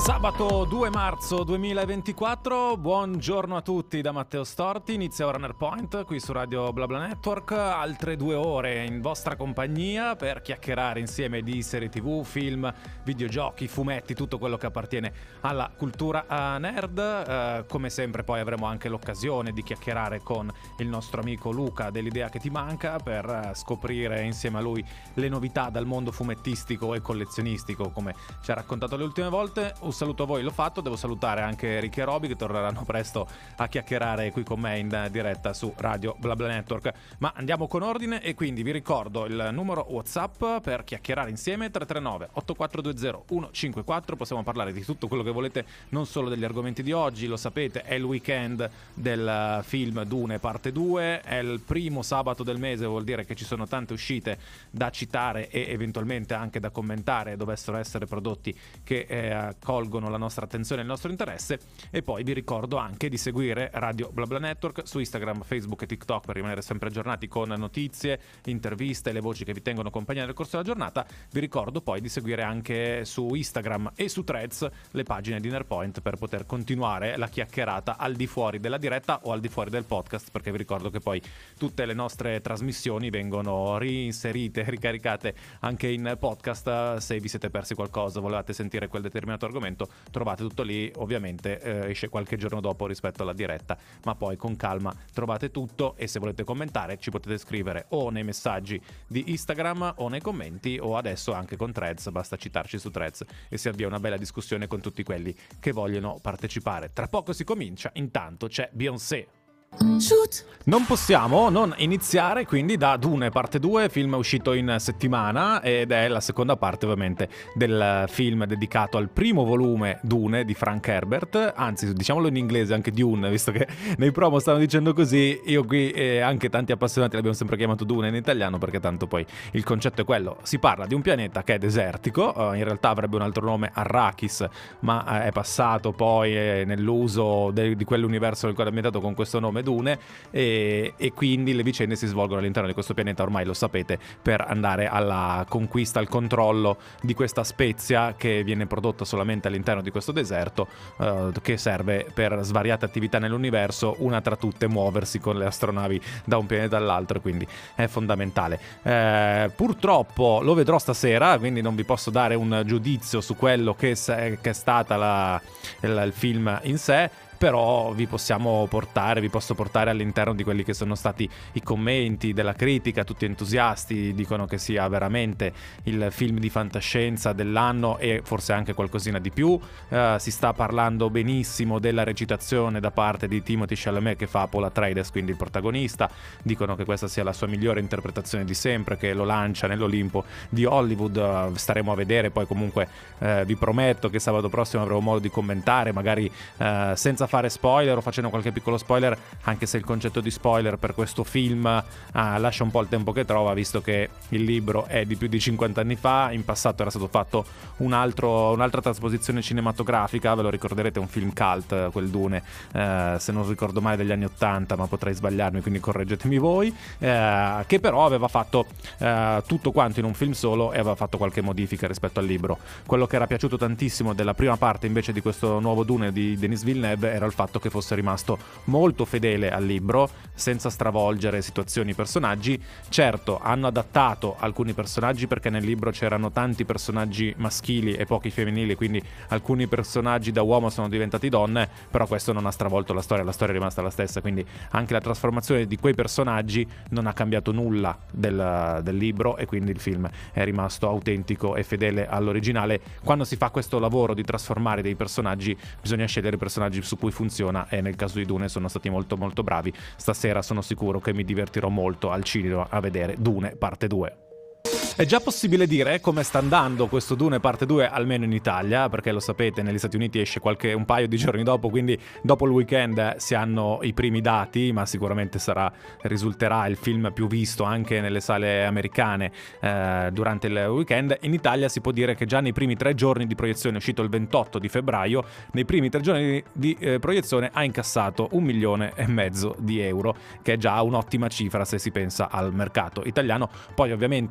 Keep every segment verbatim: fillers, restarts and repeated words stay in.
Sabato due marzo duemilaventiquattro, buongiorno a tutti da Matteo Storti, inizia Runner Point qui su Radio BlaBla Network, altre due ore in vostra compagnia per chiacchierare insieme di serie tv, film, videogiochi, fumetti, tutto quello che appartiene alla cultura uh, nerd. Uh, come sempre poi avremo anche l'occasione di chiacchierare con il nostro amico Luca dell'Idea che ti manca per uh, scoprire insieme a lui le novità dal mondo fumettistico e collezionistico come ci ha raccontato le ultime volte. Un saluto a voi, l'ho fatto, devo salutare anche Ricky e Roby che torneranno presto a chiacchierare qui con me in diretta su Radio BlaBla Network. Ma andiamo con ordine e quindi vi ricordo il numero WhatsApp per chiacchierare insieme: tre tre nove otto quattro due zero uno cinque quattro. Possiamo parlare di tutto quello che volete, non solo degli argomenti di oggi. Lo sapete, è il weekend del film Dune parte due, è il primo sabato del mese, vuol dire che ci sono tante uscite da citare e eventualmente anche da commentare, dovessero essere prodotti che eh, colgono la nostra attenzione e il nostro interesse. E poi vi ricordo anche di seguire Radio BlaBla Network su Instagram, Facebook e TikTok per rimanere sempre aggiornati con notizie, interviste e le voci che vi tengono compagnia nel corso della giornata. Vi ricordo poi di seguire anche su Instagram e su Threads le pagine di Nerpoint per poter continuare la chiacchierata al di fuori della diretta o al di fuori del podcast, perché vi ricordo che poi tutte le nostre trasmissioni vengono reinserite, ricaricate anche in podcast. Se vi siete persi qualcosa, volevate sentire quel determinato argomento, trovate tutto lì. Ovviamente eh, esce qualche giorno dopo rispetto alla diretta, ma poi con calma trovate tutto. E se volete commentare ci potete scrivere o nei messaggi di Instagram o nei commenti, o adesso anche con Threads, basta citarci su Threads e si avvia una bella discussione con tutti quelli che vogliono partecipare. Tra poco si comincia, intanto c'è Beyoncé. Shoot. Non possiamo non iniziare quindi da Dune parte due, film uscito in settimana ed è la seconda parte ovviamente del film dedicato al primo volume Dune di Frank Herbert, anzi diciamolo in inglese anche Dune, visto che nei promo stavano dicendo così. Io qui e anche tanti appassionati l'abbiamo sempre chiamato Dune in italiano, perché tanto poi il concetto è quello. Si parla di un pianeta che è desertico, in realtà avrebbe un altro nome, Arrakis, ma è passato poi nell'uso de- di quell'universo nel quale è ambientato con questo nome Dune, e, e quindi le vicende si svolgono all'interno di questo pianeta, ormai lo sapete, per andare alla conquista, al controllo di questa spezia che viene prodotta solamente all'interno di questo deserto, eh, che serve per svariate attività nell'universo, una tra tutte muoversi con le astronavi da un pianeta all'altro, quindi è fondamentale. Eh, purtroppo lo vedrò stasera, quindi non vi posso dare un giudizio su quello che, se, che è stata la, il, il film in sé, però vi possiamo portare, vi posso portare all'interno di quelli che sono stati i commenti della critica. Tutti entusiasti, dicono che sia veramente il film di fantascienza dell'anno e forse anche qualcosina di più. Uh, si sta parlando benissimo della recitazione da parte di Timothée Chalamet, che fa Paul Atreides, quindi il protagonista. Dicono che questa sia la sua migliore interpretazione di sempre, che lo lancia nell'Olimpo di Hollywood. Uh, staremo a vedere, poi comunque uh, vi prometto che sabato prossimo avremo modo di commentare, magari uh, senza fare spoiler o facendo qualche piccolo spoiler, anche se il concetto di spoiler per questo film ah, lascia un po' il tempo che trova, visto che il libro è di più di cinquanta anni fa. In passato era stato fatto un altro, un'altra trasposizione cinematografica, ve lo ricorderete, un film cult, quel Dune, eh, se non ricordo male degli anni ottanta, ma potrei sbagliarmi, quindi correggetemi voi, eh, che però aveva fatto eh, tutto quanto in un film solo e aveva fatto qualche modifica rispetto al libro. Quello che era piaciuto tantissimo della prima parte invece di questo nuovo Dune di Denis Villeneuve era il fatto che fosse rimasto molto fedele al libro, senza stravolgere situazioni, personaggi. Certo, hanno adattato alcuni personaggi, perché nel libro c'erano tanti personaggi maschili e pochi femminili, quindi alcuni personaggi da uomo sono diventati donne, però questo non ha stravolto la storia, la storia è rimasta la stessa, quindi anche la trasformazione di quei personaggi non ha cambiato nulla del, del libro, e quindi il film è rimasto autentico e fedele all'originale. Quando si fa questo lavoro di trasformare dei personaggi bisogna scegliere personaggi su cui funziona, e nel caso di Dune sono stati molto molto bravi. Stasera sono sicuro che mi divertirò molto al cinema a vedere Dune parte due. È già possibile dire come sta andando questo Dune parte due, almeno in Italia, perché lo sapete, negli Stati Uniti esce qualche un paio di giorni dopo, quindi dopo il weekend si hanno i primi dati, ma sicuramente sarà risulterà il film più visto anche nelle sale americane eh, durante il weekend. In Italia si può dire che già nei primi tre giorni di proiezione, è uscito il ventotto di febbraio, nei primi tre giorni di eh, proiezione ha incassato un milione e mezzo di euro, che è già un'ottima cifra se si pensa al mercato italiano. Poi ovviamente dal successo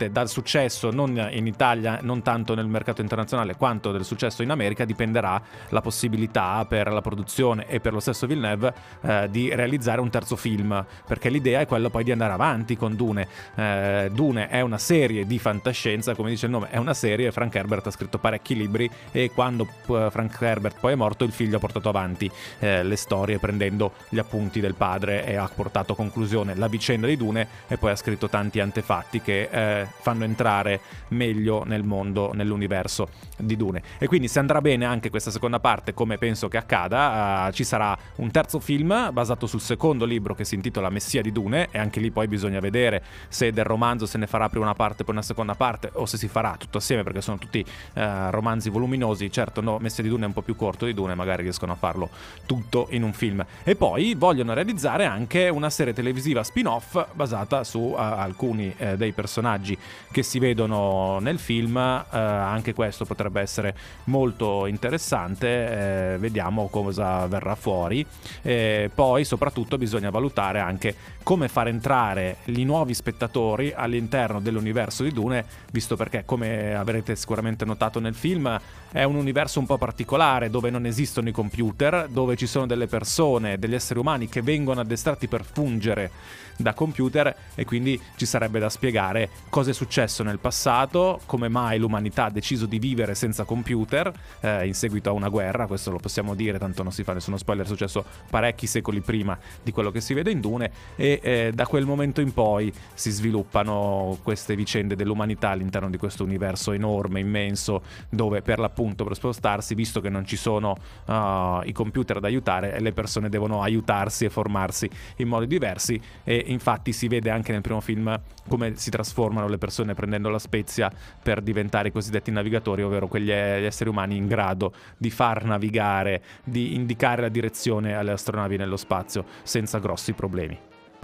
successo non in Italia, non tanto nel mercato internazionale quanto del successo in America, dipenderà la possibilità per la produzione e per lo stesso Villeneuve eh, di realizzare un terzo film, perché l'idea è quella poi di andare avanti con Dune. eh, Dune è una serie di fantascienza, come dice il nome, è una serie. Frank Herbert ha scritto parecchi libri e quando uh, Frank Herbert poi è morto, il figlio ha portato avanti eh, le storie prendendo gli appunti del padre e ha portato a conclusione la vicenda di Dune, e poi ha scritto tanti antefatti che eh, fanno entrare meglio nel mondo, nell'universo di Dune. E quindi se andrà bene anche questa seconda parte, come penso che accada, uh, ci sarà un terzo film basato sul secondo libro che si intitola Messia di Dune, e anche lì poi bisogna vedere se del romanzo se ne farà prima una parte e poi una seconda parte, o se si farà tutto assieme, perché sono tutti uh, romanzi voluminosi. Certo, no, Messia di Dune è un po' più corto di Dune, magari riescono a farlo tutto in un film. E poi vogliono realizzare anche una serie televisiva spin-off basata su uh, alcuni uh, dei personaggi che si vedono nel film. Uh, anche questo potrebbe essere molto interessante, uh, vediamo cosa verrà fuori. E poi soprattutto bisogna valutare anche come far entrare i nuovi spettatori all'interno dell'universo di Dune, visto perché, come avrete sicuramente notato nel film, è un universo un po' particolare, dove non esistono i computer, dove ci sono delle persone, degli esseri umani che vengono addestrati per fungere da computer, e quindi ci sarebbe da spiegare cosa è successo nel passato, come mai l'umanità ha deciso di vivere senza computer eh, in seguito a una guerra. Questo lo possiamo dire, tanto non si fa nessuno spoiler, è successo parecchi secoli prima di quello che si vede in Dune, e eh, da quel momento in poi si sviluppano queste vicende dell'umanità all'interno di questo universo enorme, immenso, dove per l'appunto per spostarsi, visto che non ci sono uh, i computer ad aiutare, le persone devono aiutarsi e formarsi in modi diversi. E infatti si vede anche nel primo film come si trasformano le persone prendendo la spezia per diventare i cosiddetti navigatori, ovvero quegli esseri umani in grado di far navigare, di indicare la direzione alle astronavi nello spazio senza grossi problemi.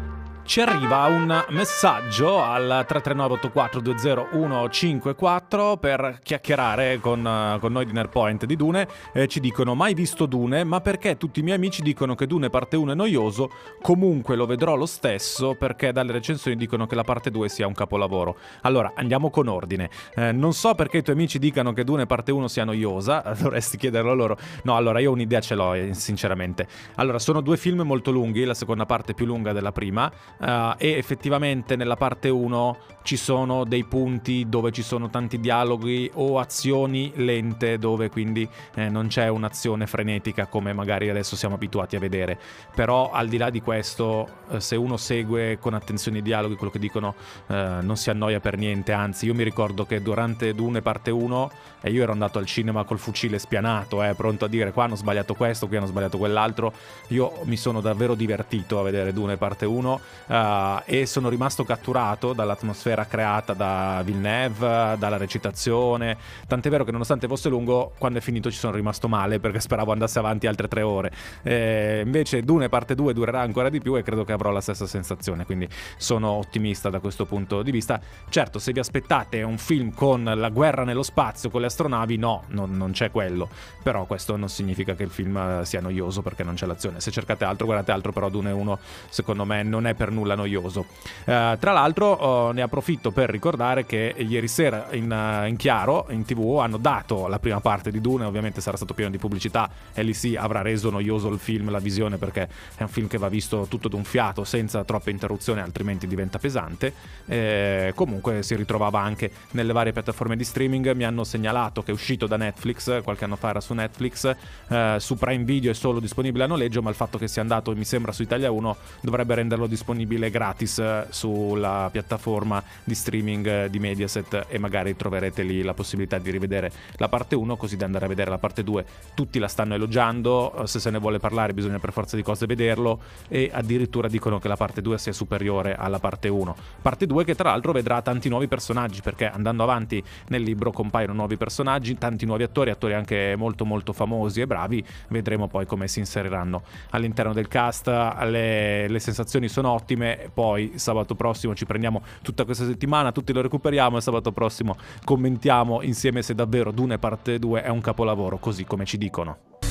Ci arriva un messaggio al tre tre nove otto quattro due zero uno cinque quattro per chiacchierare con, con noi di Nerdpoint di Dune. Eh, ci dicono: mai visto Dune, ma perché tutti i miei amici dicono che Dune parte uno è noioso, comunque lo vedrò lo stesso perché dalle recensioni dicono che la parte due sia un capolavoro. Allora, andiamo con ordine. Eh, non so perché i tuoi amici dicano che Dune parte uno sia noiosa, dovresti chiederlo a loro. No, allora io un'idea ce l'ho, eh, sinceramente. Allora, sono due film molto lunghi, la seconda parte è più lunga della prima. Uh, e effettivamente nella parte uno ci sono dei punti dove ci sono tanti dialoghi o azioni lente, dove quindi eh, non c'è un'azione frenetica come magari adesso siamo abituati a vedere. Però al di là di questo, eh, se uno segue con attenzione i dialoghi, quello che dicono, eh, non si annoia per niente. Anzi, io mi ricordo che durante Dune parte uno, e io ero andato al cinema col fucile spianato, eh, pronto a dire: qua hanno sbagliato questo, qui hanno sbagliato quell'altro. Io mi sono davvero divertito a vedere Dune parte uno. Uh, e sono rimasto catturato dall'atmosfera creata da Villeneuve, dalla recitazione, tant'è vero che nonostante fosse lungo, quando è finito ci sono rimasto male perché speravo andasse avanti altre tre ore. Eh, invece Dune parte due durerà ancora di più e credo che avrò la stessa sensazione, quindi sono ottimista da questo punto di vista. Certo, se vi aspettate un film con la guerra nello spazio, con le astronavi, no, non, non c'è quello, però questo non significa che il film sia noioso perché non c'è l'azione. Se cercate altro, guardate altro, però Dune uno secondo me non è per nulla noioso. Uh, tra l'altro uh, ne approfitto per ricordare che ieri sera in, uh, in chiaro, in tv, hanno dato la prima parte di Dune. Ovviamente sarà stato pieno di pubblicità e lì sì avrà reso noioso il film, la visione, perché è un film che va visto tutto d'un fiato senza troppe interruzioni, altrimenti diventa pesante. Eh, comunque si ritrovava anche nelle varie piattaforme di streaming. Mi hanno segnalato che è uscito da Netflix, qualche anno fa era su Netflix, eh, su Prime Video è solo disponibile a noleggio, ma il fatto che sia andato, mi sembra, su Italia uno dovrebbe renderlo disponibile gratis sulla piattaforma di streaming di Mediaset, e magari troverete lì la possibilità di rivedere la parte uno, così da andare a vedere la parte due. Tutti la stanno elogiando, se se ne vuole parlare bisogna per forza di cose vederlo, e addirittura dicono che la parte due sia superiore alla parte uno. Parte due che tra l'altro vedrà tanti nuovi personaggi, perché andando avanti nel libro compaiono nuovi personaggi, tanti nuovi attori, attori anche molto molto famosi e bravi. Vedremo poi come si inseriranno all'interno del cast. Le, le sensazioni sono ottime. Poi sabato prossimo ci prendiamo tutta questa settimana, tutti lo recuperiamo, e sabato prossimo commentiamo insieme se davvero Dune parte due è un capolavoro, così come ci dicono.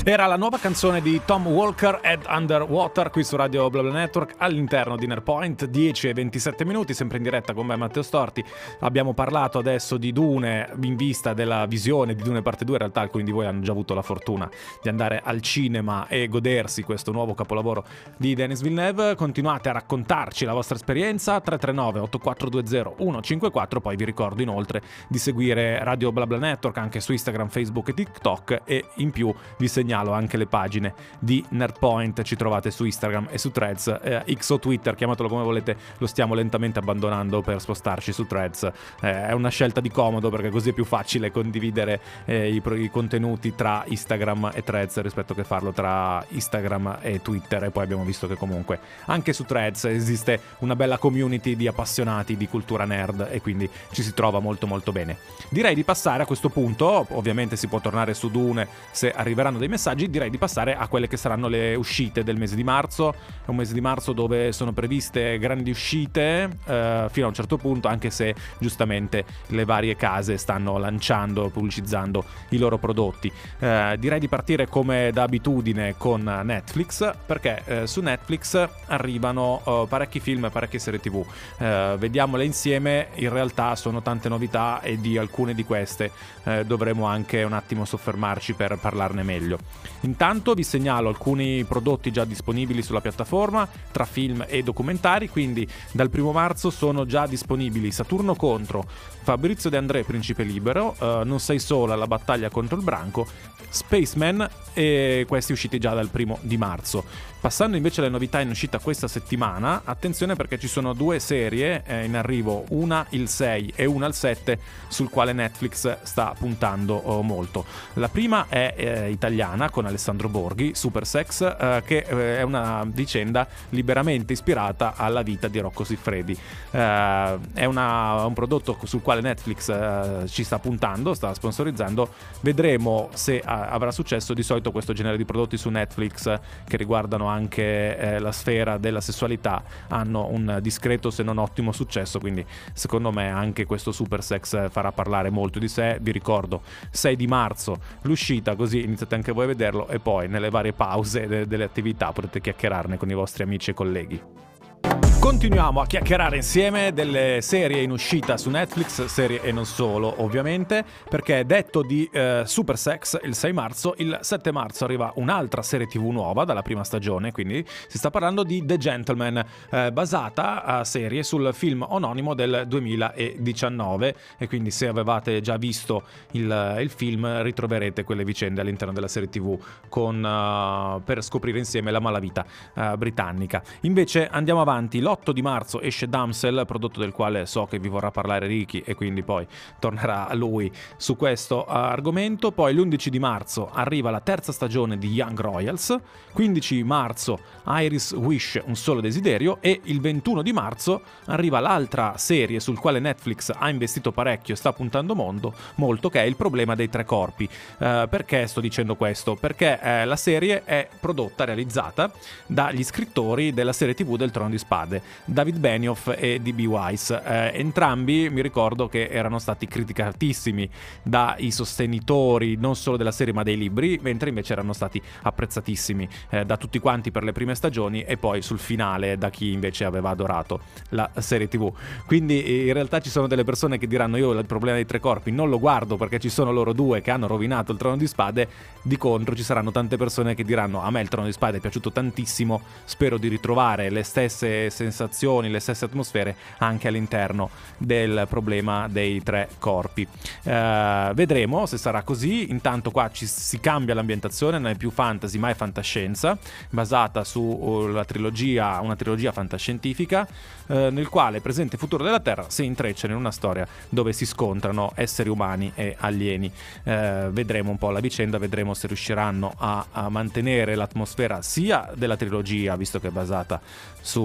Era la nuova canzone di Tom Walker, Head Underwater, qui su Radio BlaBla Network all'interno di Nerpoint. Dieci e ventisette minuti, sempre in diretta con me Matteo Storti. Abbiamo parlato adesso di Dune in vista della visione di Dune parte due. In realtà alcuni di voi hanno già avuto la fortuna di andare al cinema e godersi questo nuovo capolavoro di Denis Villeneuve. Continuate a raccontarci la vostra esperienza, tre tre nove otto quattro due zero uno cinque quattro. Poi vi ricordo inoltre di seguire Radio BlaBla Network anche su Instagram, Facebook e TikTok, e in più vi segnalo anche le pagine di Nerpoint. Ci trovate su Instagram e su Threads, eh, X o Twitter, chiamatelo come volete, lo stiamo lentamente abbandonando per spostarci su Threads. Eh, è una scelta di comodo perché così è più facile condividere eh, i, i contenuti tra Instagram e Threads rispetto che farlo tra Instagram e Twitter. E poi abbiamo visto che comunque anche su Threads esiste una bella community di appassionati di cultura nerd e quindi ci si trova molto molto bene. Direi di passare a questo punto, ovviamente si può tornare su Dune se arriveranno dei messaggi, direi di passare a quelle che saranno le uscite del mese di marzo. È un mese di marzo dove sono previste grandi uscite eh, fino a un certo punto, anche se giustamente le varie case stanno lanciando, pubblicizzando i loro prodotti. Eh, direi di partire come da abitudine con Netflix, perché eh, su Netflix arrivano eh, parecchi film e parecchie serie tv. Eh, vediamole insieme, in realtà sono tante novità e di alcune di queste eh, dovremo anche un attimo soffermarci per parlarne meglio. Intanto vi segnalo alcuni prodotti già disponibili sulla piattaforma tra film e documentari. Quindi dal primo marzo sono già disponibili Saturno contro, Fabrizio De André Principe Libero, uh, Non sei sola, la battaglia contro il branco, Spaceman, e questi usciti già dal primo di marzo. Passando invece alle novità in uscita questa settimana, attenzione perché ci sono due serie eh, in arrivo, una il sei e una il sette, sul quale Netflix sta puntando oh, molto. La prima è eh, italiana con Alessandro Borghi, Super Sex, eh, che eh, è una vicenda liberamente ispirata alla vita di Rocco Siffredi. Eh, è una, un prodotto sul quale Netflix eh, ci sta puntando, sta sponsorizzando. Vedremo se a, avrà successo. Di solito questo genere di prodotti su Netflix eh, che riguardano anche eh, la sfera della sessualità hanno un discreto se non ottimo successo, quindi secondo me anche questo Super Sex farà parlare molto di sé. Vi ricordo sei di marzo l'uscita, così iniziate anche voi a vederlo e poi nelle varie pause de- delle attività potete chiacchierarne con i vostri amici e colleghi. Continuiamo a chiacchierare insieme delle serie in uscita su Netflix, serie e non solo ovviamente, perché detto di eh, Super Sex il sei marzo, il sette marzo arriva un'altra serie tv nuova dalla prima stagione, quindi si sta parlando di The Gentleman, eh, basata a serie sul film omonimo del duemiladiciannove, e quindi se avevate già visto il, il film ritroverete quelle vicende all'interno della serie tv con, uh, per scoprire insieme la malavita uh, britannica. Invece andiamo avanti. L'otto di marzo esce Damsel, prodotto del quale so che vi vorrà parlare Ricky e quindi poi tornerà a lui su questo argomento. Poi l'undici di marzo arriva la terza stagione di Young Royals, quindici marzo Iris Wish, un solo desiderio, e il ventuno di marzo arriva l'altra serie sul quale Netflix ha investito parecchio e sta puntando molto, molto che è Il problema dei tre corpi. Uh, perché sto dicendo questo? Perché eh, la serie è prodotta, realizzata dagli scrittori della serie tv del Trono di Spade, David Benioff e D B. Weiss. Eh, entrambi mi ricordo che erano stati criticatissimi dai sostenitori non solo della serie ma dei libri, mentre invece erano stati apprezzatissimi eh, da tutti quanti per le prime stagioni e poi sul finale da chi invece aveva adorato la serie tv. Quindi in realtà ci sono delle persone che diranno: io il problema dei tre corpi non lo guardo perché ci sono loro due che hanno rovinato il Trono di Spade. Di contro ci saranno tante persone che diranno: a me il Trono di Spade è piaciuto tantissimo, spero di ritrovare le stesse sensazioni, le stesse atmosfere anche all'interno del problema dei tre corpi. Uh, vedremo se sarà così. Intanto qua ci, si cambia l'ambientazione, non è più fantasy ma è fantascienza, basata sulla trilogia, una trilogia fantascientifica uh, nel quale presente e futuro della Terra si intrecciano in una storia dove si scontrano esseri umani e alieni. Uh, vedremo un po' la vicenda, vedremo se riusciranno a, a mantenere l'atmosfera sia della trilogia, visto che è basata su una trilogia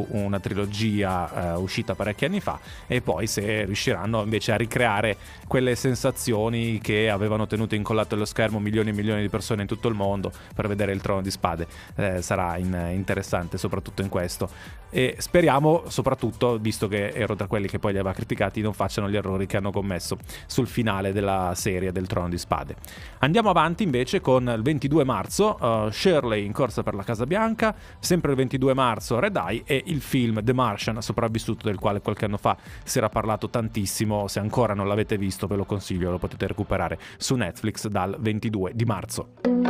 trilogia eh, uscita parecchi anni fa, e poi se riusciranno invece a ricreare quelle sensazioni che avevano tenuto incollato allo schermo milioni e milioni di persone in tutto il mondo per vedere il Trono di Spade. Eh, sarà in, interessante soprattutto in questo, e speriamo soprattutto, visto che ero tra quelli che poi li aveva criticati, non facciano gli errori che hanno commesso sul finale della serie del Trono di Spade. Andiamo avanti invece con il ventidue marzo, uh, Shirley in corsa per la Casa Bianca, sempre il ventidue marzo Red Eye e il film The Martian sopravvissuto, del quale qualche anno fa si era parlato tantissimo. Se ancora non l'avete visto ve lo consiglio, lo potete recuperare su Netflix dal ventidue di marzo.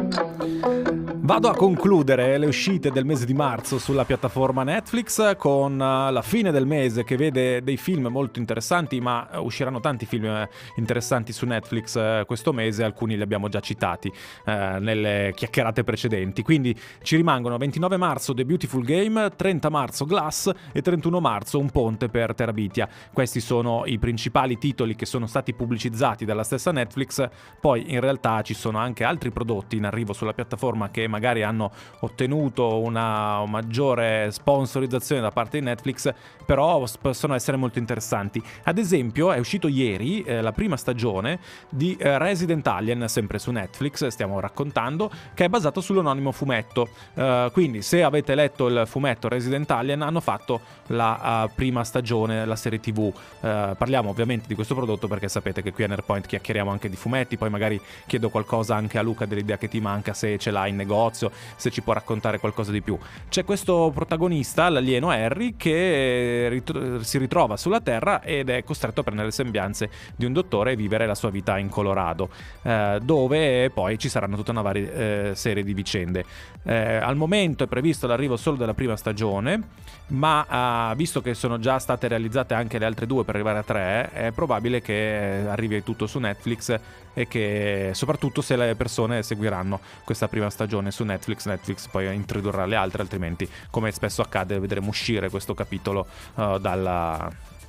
Vado a concludere le uscite del mese di marzo sulla piattaforma Netflix con la fine del mese che vede dei film molto interessanti, ma usciranno tanti film interessanti su Netflix questo mese, alcuni li abbiamo già citati eh, nelle chiacchierate precedenti, quindi ci rimangono ventinove marzo The Beautiful Game, trenta marzo Glass e trentuno marzo Un ponte per Terabithia. Questi sono i principali titoli che sono stati pubblicizzati dalla stessa Netflix. Poi in realtà ci sono anche altri prodotti in arrivo sulla piattaforma che magari hanno ottenuto una maggiore sponsorizzazione da parte di Netflix, però possono essere molto interessanti. Ad esempio è uscito ieri eh, la prima stagione di eh, Resident Alien, sempre su Netflix, stiamo raccontando, che è basato sull'anonimo fumetto. Uh, quindi se avete letto il fumetto Resident Alien, hanno fatto la uh, prima stagione, la serie tv. Uh, parliamo ovviamente di questo prodotto perché sapete che qui a Nerdpoint chiacchieriamo anche di fumetti, poi magari chiedo qualcosa anche a Luca dell'idea che ti manca, se ce l'ha in negozio, se ci può raccontare qualcosa di più. C'è questo protagonista, l'alieno Harry, che rit- si ritrova sulla Terra ed è costretto a prendere le sembianze di un dottore e vivere la sua vita in Colorado, eh, dove poi ci saranno tutta una varia eh, serie di vicende. Eh, al momento è previsto l'arrivo solo della prima stagione, ma eh, visto che sono già state realizzate anche le altre due per arrivare a tre, è probabile che arrivi tutto su Netflix, e che soprattutto se le persone seguiranno questa prima stagione su Netflix, Netflix poi introdurrà le altre, altrimenti, come spesso accade, vedremo uscire questo capitolo uh, dalla,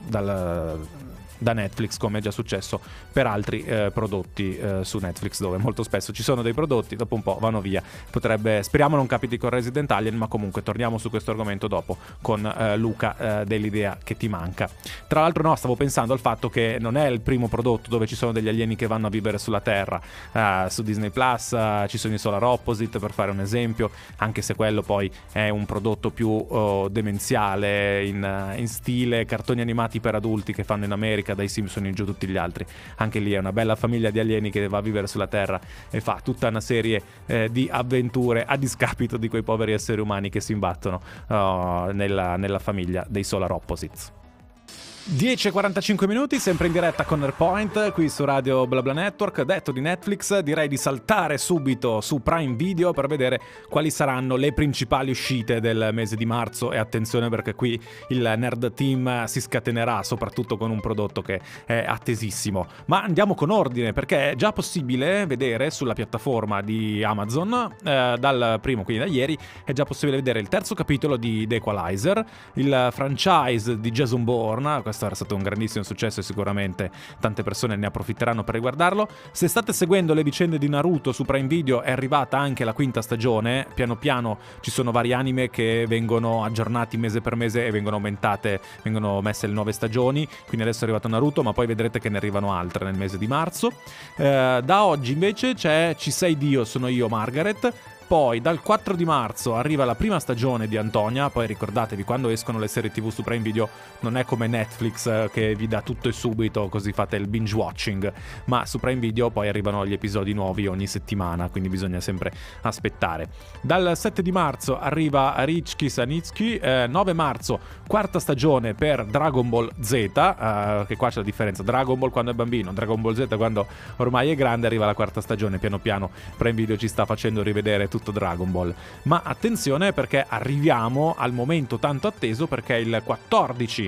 dalla da Netflix, come è già successo per altri eh, prodotti eh, su Netflix, dove molto spesso ci sono dei prodotti, dopo un po' vanno via. Potrebbe, speriamo non capiti con Resident Alien, ma comunque torniamo su questo argomento dopo con eh, Luca eh, dell'idea che ti manca. Tra l'altro no, stavo pensando al fatto che non è il primo prodotto dove ci sono degli alieni che vanno a vivere sulla Terra. Uh, su Disney Plus uh, ci sono i Solar Opposite, per fare un esempio, anche se quello poi è un prodotto più uh, demenziale, in, uh, in stile cartoni animati per adulti che fanno in America, dai Simpson in giù tutti gli altri. Anche lì è una bella famiglia di alieni che va a vivere sulla Terra e fa tutta una serie eh, di avventure a discapito di quei poveri esseri umani che si imbattono uh, nella, nella famiglia dei Solar Opposites. dieci e quarantacinque minuti, sempre in diretta con Nerdpoint qui su Radio BlaBla Network. Detto di Netflix, direi di saltare subito su Prime Video per vedere quali saranno le principali uscite del mese di marzo, e attenzione perché qui il Nerd Team si scatenerà soprattutto con un prodotto che è attesissimo. Ma andiamo con ordine, perché è già possibile vedere sulla piattaforma di Amazon eh, dal primo, quindi da ieri, è già possibile vedere il terzo capitolo di The Equalizer, il franchise di Jason Bourne. Questo era stato un grandissimo successo e sicuramente tante persone ne approfitteranno per riguardarlo. Se state seguendo le vicende di Naruto su Prime Video, è arrivata anche la quinta stagione. Piano piano ci sono vari anime che vengono aggiornati mese per mese e vengono aumentate, vengono messe le nuove stagioni. Quindi adesso è arrivato Naruto, ma poi vedrete che ne arrivano altre nel mese di marzo. Eh, da oggi invece c'è Ci sei Dio, sono io Margaret. Poi dal quattro di marzo arriva la prima stagione di Antonia. Poi ricordatevi, quando escono le serie tv su Prime Video non è come Netflix eh, che vi dà tutto e subito, così fate il binge watching, ma su Prime Video poi arrivano gli episodi nuovi ogni settimana, quindi bisogna sempre aspettare. Dal sette di marzo arriva Richiki Sanitsuki, eh, nove marzo quarta stagione per Dragon Ball Z, eh, che qua c'è la differenza: Dragon Ball quando è bambino, Dragon Ball Z quando ormai è grande. Arriva la quarta stagione, piano piano Prime Video ci sta facendo rivedere tutto Dragon Ball. Ma attenzione, perché arriviamo al momento tanto atteso, perché il quattordici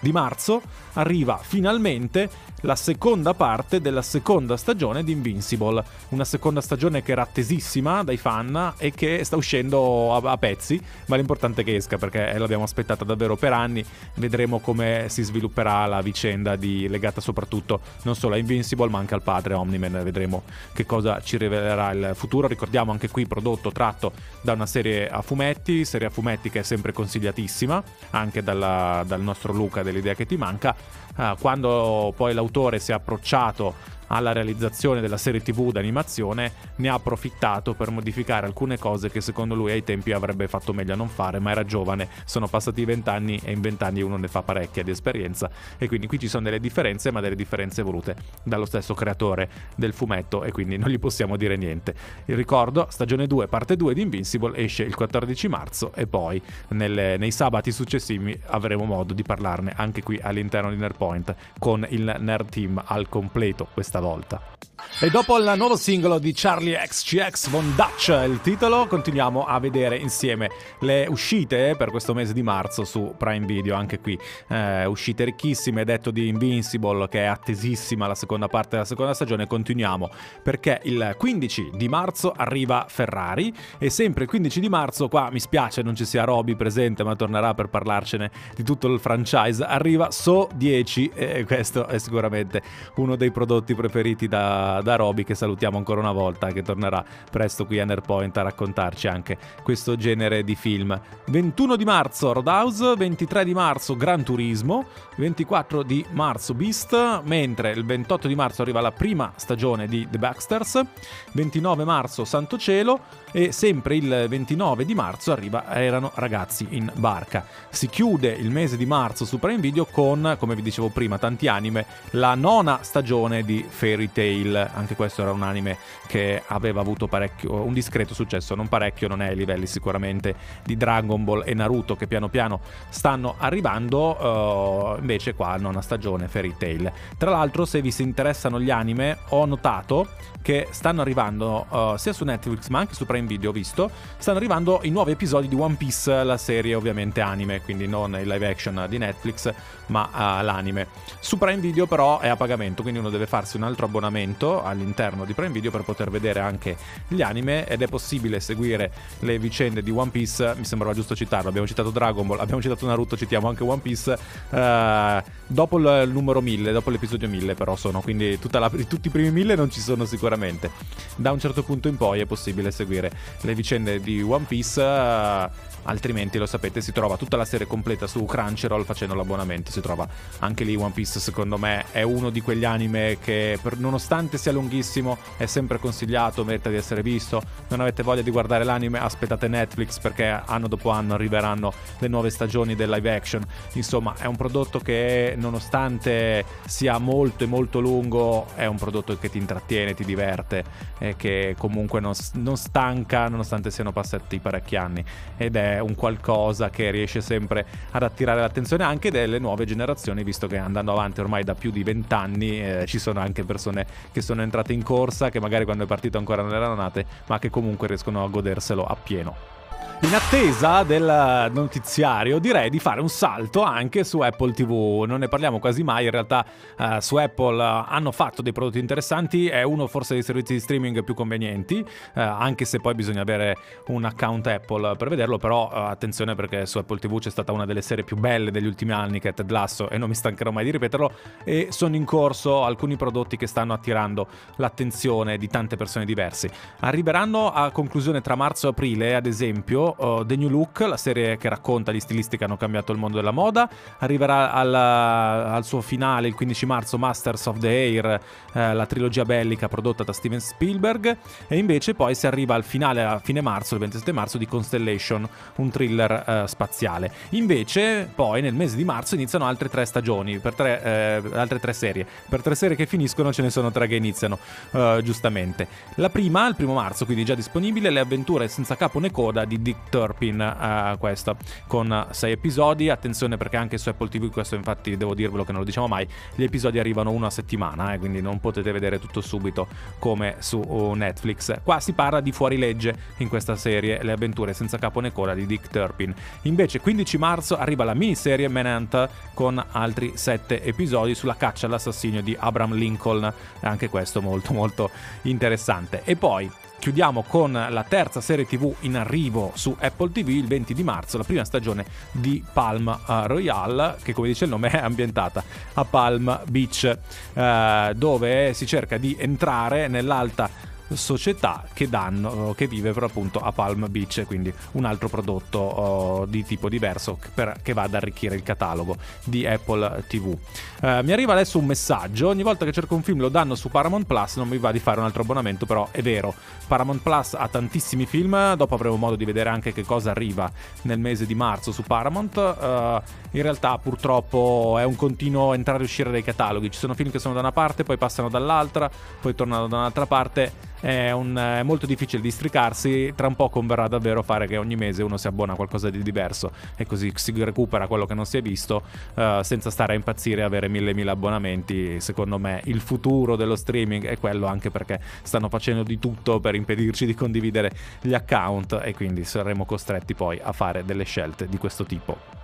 di marzo arriva finalmente la seconda parte della seconda stagione di Invincible, una seconda stagione che era attesissima dai fan e che sta uscendo a, a pezzi, ma l'importante è che esca, perché l'abbiamo aspettata davvero per anni. Vedremo come si svilupperà la vicenda di, legata soprattutto non solo a Invincible ma anche al padre Omni-Man. Vedremo che cosa ci rivelerà il futuro. Ricordiamo anche qui prodotto tratto da una serie a fumetti, serie a fumetti che è sempre consigliatissima anche dalla, dal nostro Luca dell'idea che ti manca. Uh, quando poi l'autore si è approcciato alla realizzazione della serie tv d'animazione, ne ha approfittato per modificare alcune cose che secondo lui ai tempi avrebbe fatto meglio a non fare, ma era giovane, sono passati vent'anni e in vent'anni uno ne fa parecchia di esperienza, e quindi qui ci sono delle differenze, ma delle differenze volute dallo stesso creatore del fumetto, e quindi non gli possiamo dire niente. Il ricordo, stagione due, parte due di Invincible esce il quattordici marzo, e poi nelle, nei sabati successivi avremo modo di parlarne anche qui all'interno di Nerdpoint con il Nerd Team al completo questa volta. E dopo il nuovo singolo di Charlie X C X Von Dutch, il titolo, continuiamo a vedere insieme le uscite per questo mese di marzo su Prime Video. Anche qui eh, uscite ricchissime, detto di Invincible che è attesissima la seconda parte della seconda stagione. Continuiamo perché il quindici di marzo arriva Ferrari, e sempre il quindici di marzo, qua mi spiace non ci sia Roby presente ma tornerà per parlarcene di tutto il franchise, arriva So dieci, e questo è sicuramente uno dei prodotti preferiti da da Roby, che salutiamo ancora una volta, che tornerà presto qui a Nerdpoint a raccontarci anche questo genere di film. ventuno di marzo Roadhouse, ventitré di marzo Gran Turismo, ventiquattro di marzo Beast, mentre il ventotto di marzo arriva la prima stagione di The Baxters, ventinove marzo Santo Cielo, e sempre il ventinove di marzo arriva Erano ragazzi in barca. Si chiude il mese di marzo su Prime Video con, come vi dicevo prima, tanti anime, la nona stagione di Fairy Tail. Anche questo era un anime che aveva avuto parecchio, un discreto successo, non parecchio, non è ai livelli sicuramente di Dragon Ball e Naruto che piano piano stanno arrivando, uh, invece qua nona stagione Fairy Tail. Tra l'altro, se vi si interessano gli anime, ho notato che stanno arrivando uh, sia su Netflix ma anche su Prime Video, ho visto, stanno arrivando i nuovi episodi di One Piece, la serie ovviamente anime, quindi non il live action di Netflix ma uh, l'anime. Su Prime Video però è a pagamento, quindi uno deve farsi un altro abbonamento all'interno di Prime Video per poter vedere anche gli anime, ed è possibile seguire le vicende di One Piece. Mi sembrava giusto citarlo, abbiamo citato Dragon Ball, abbiamo citato Naruto, citiamo anche One Piece uh, dopo il, il numero mille, dopo l'episodio mille però sono, quindi tutta la, tutti i primi mille non ci sono sicuramente. Da un certo punto in poi è possibile seguire le vicende di One Piece, uh, altrimenti lo sapete si trova tutta la serie completa su Crunchyroll facendo l'abbonamento, si trova anche lì. One Piece secondo me è uno di quegli anime che, per, nonostante sia lunghissimo, è sempre consigliato, merita di essere visto. Non avete voglia di guardare l'anime, aspettate Netflix, perché anno dopo anno arriveranno le nuove stagioni del live action. Insomma, è un prodotto che, nonostante sia molto e molto lungo, è un prodotto che ti intrattiene, ti diverte, e che comunque non, non stanca nonostante siano passati parecchi anni, ed è un qualcosa che riesce sempre ad attirare l'attenzione anche delle nuove generazioni, visto che andando avanti ormai da più di vent'anni eh, ci sono anche persone che sono entrate in corsa, che magari quando è partito ancora non erano nate, ma che comunque riescono a goderselo appieno. In attesa del notiziario, direi di fare un salto anche su Apple tivù. Non ne parliamo quasi mai, in realtà uh, su Apple uh, hanno fatto dei prodotti interessanti, è uno forse dei servizi di streaming più convenienti, uh, anche se poi bisogna avere un account Apple per vederlo, però uh, attenzione, perché su Apple tivù c'è stata una delle serie più belle degli ultimi anni, che è Ted Lasso, e non mi stancherò mai di ripeterlo, e sono in corso alcuni prodotti che stanno attirando l'attenzione di tante persone diverse. Arriveranno a conclusione tra marzo e aprile, ad esempio, Uh, The New Look, la serie che racconta gli stilisti che hanno cambiato il mondo della moda. Arriverà al, al suo finale il quindici marzo Masters of the Air, uh, la trilogia bellica prodotta da Steven Spielberg, e invece poi si arriva al finale a fine marzo, il ventisette marzo, di Constellation, un thriller uh, spaziale. Invece poi nel mese di marzo iniziano altre tre stagioni, per tre, uh, altre tre serie. Per tre serie che finiscono ce ne sono tre che iniziano, uh, giustamente. La prima, il primo marzo, quindi già disponibile, Le avventure senza capo né coda di di Dick Turpin, uh, questa con sei episodi. Attenzione perché anche su Apple tivù, questo infatti devo dirvelo che non lo diciamo mai, gli episodi arrivano una settimana, eh, quindi non potete vedere tutto subito come su Netflix. Qua si parla di fuorilegge in questa serie, le avventure senza capo né coda di Dick Turpin. Invece quindici marzo arriva la miniserie Manhunt con altri sette episodi sulla caccia all'assassinio di Abraham Lincoln, anche questo molto molto interessante. E poi chiudiamo con la terza serie tivù in arrivo su Apple tivù il venti di marzo, la prima stagione di Palm Royale, che come dice il nome è ambientata a Palm Beach, eh, dove si cerca di entrare nell'alta società che danno che vive per appunto a Palm Beach, quindi un altro prodotto oh, di tipo diverso per, che va ad arricchire il catalogo di Apple tivù. Eh, mi arriva adesso un messaggio: ogni volta che cerco un film lo danno su Paramount Plus, non mi va di fare un altro abbonamento, però è vero, Paramount Plus ha tantissimi film, dopo avremo modo di vedere anche che cosa arriva nel mese di marzo su Paramount. Eh, in realtà purtroppo è un continuo entrare e uscire dai cataloghi, ci sono film che sono da una parte, poi passano dall'altra, poi tornano da un'altra parte. È, un, è molto difficile districarsi, tra un po' converrà davvero fare che ogni mese uno si abbona a qualcosa di diverso e così si recupera quello che non si è visto, uh, senza stare a impazzire e avere mille mila abbonamenti. Secondo me il futuro dello streaming è quello, anche perché stanno facendo di tutto per impedirci di condividere gli account e quindi saremo costretti poi a fare delle scelte di questo tipo.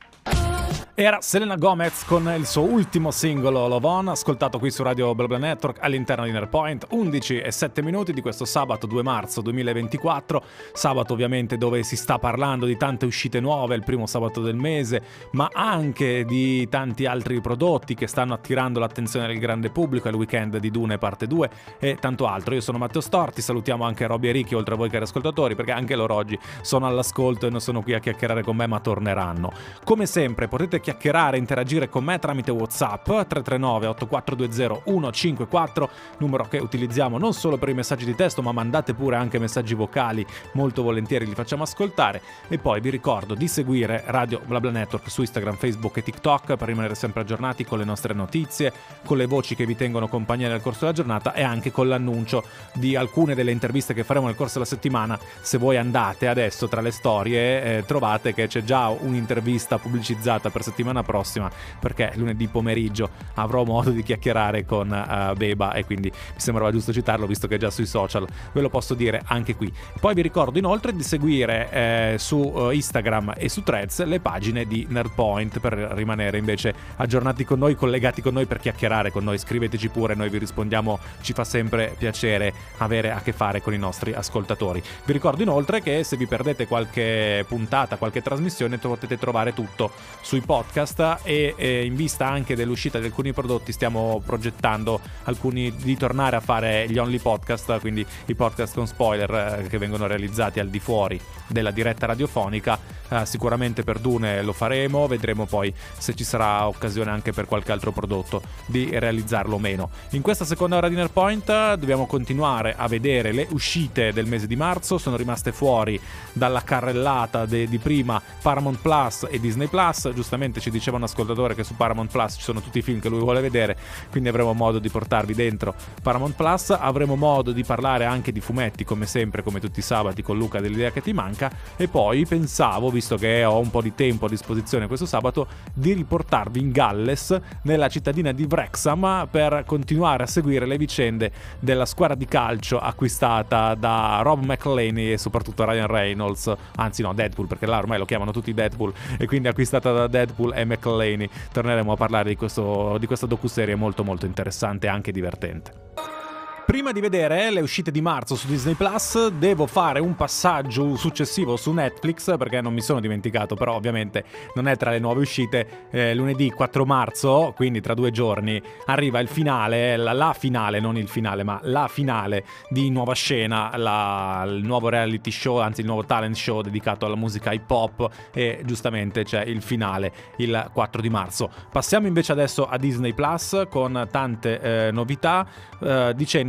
Era Selena Gomez con il suo ultimo singolo Love On, ascoltato qui su Radio BlaBla Network all'interno di Nerpoint. Undici e sette minuti di questo sabato due marzo duemilaventiquattro, sabato ovviamente dove si sta parlando di tante uscite nuove, il primo sabato del mese, ma anche di tanti altri prodotti che stanno attirando l'attenzione del grande pubblico, il weekend di Dune parte due e tanto altro. Io sono Matteo Storti, salutiamo anche Roby e Ricky, oltre a voi cari ascoltatori, perché anche loro oggi sono all'ascolto e non sono qui a chiacchierare con me, ma torneranno. Come sempre potete chiacchierare, interagire con me tramite WhatsApp tre tre nove otto quattro due zero uno cinque quattro, numero che utilizziamo non solo per i messaggi di testo, ma mandate pure anche messaggi vocali, molto volentieri li facciamo ascoltare. E poi vi ricordo di seguire Radio BlaBla Network su Instagram, Facebook e TikTok per rimanere sempre aggiornati con le nostre notizie, con le voci che vi tengono compagnia nel corso della giornata e anche con l'annuncio di alcune delle interviste che faremo nel corso della settimana. Se voi andate adesso tra le storie eh, trovate che c'è già un'intervista pubblicizzata per settimana prossima, perché lunedì pomeriggio avrò modo di chiacchierare con uh, Beba e quindi mi sembrava giusto citarlo visto che è già sui social, ve lo posso dire anche qui. Poi vi ricordo inoltre di seguire eh, su uh, Instagram e su Threads le pagine di Nerdpoint per rimanere invece aggiornati con noi, collegati con noi, per chiacchierare con noi. Scriveteci pure, noi vi rispondiamo, ci fa sempre piacere avere a che fare con i nostri ascoltatori. Vi ricordo inoltre che se vi perdete qualche puntata, qualche trasmissione, potete trovare tutto sui podcast e eh, in vista anche dell'uscita di alcuni prodotti stiamo progettando alcuni di tornare a fare gli only podcast, quindi i podcast con spoiler eh, che vengono realizzati al di fuori della diretta radiofonica. Eh, sicuramente per Dune lo faremo, vedremo poi se ci sarà occasione anche per qualche altro prodotto di realizzarlo o meno. In questa seconda ora di Nerpoint dobbiamo continuare a vedere le uscite del mese di marzo, sono rimaste fuori dalla carrellata de- di prima Paramount Plus e Disney Plus. Giustamente ci diceva un ascoltatore che su Paramount Plus ci sono tutti i film che lui vuole vedere, quindi avremo modo di portarvi dentro Paramount Plus. Avremo modo di parlare anche di fumetti come sempre, come tutti i sabati, con Luca dell'Idea che ti manca. E poi pensavo, visto che ho un po' di tempo a disposizione questo sabato, di riportarvi in Galles, nella cittadina di Wrexham, per continuare a seguire le vicende della squadra di calcio acquistata da Rob McElhenney e soprattutto Ryan Reynolds, anzi no, Deadpool, perché là ormai lo chiamano tutti Deadpool, e quindi acquistata da Deadpool e McElhenney. Torneremo a parlare di questo di questa docuserie molto molto interessante e anche divertente. Prima di vedere le uscite di marzo su Disney Plus, devo fare un passaggio successivo su Netflix, perché non mi sono dimenticato, però ovviamente non è tra le nuove uscite. Eh, lunedì quattro marzo, quindi tra due giorni, arriva il finale, la, la finale, non il finale, ma la finale di Nuova Scena, la, il nuovo reality show, anzi il nuovo talent show dedicato alla musica hip hop, e giustamente c'è il finale il quattro di marzo. Passiamo invece adesso a Disney Plus con tante eh, novità, eh, dicendo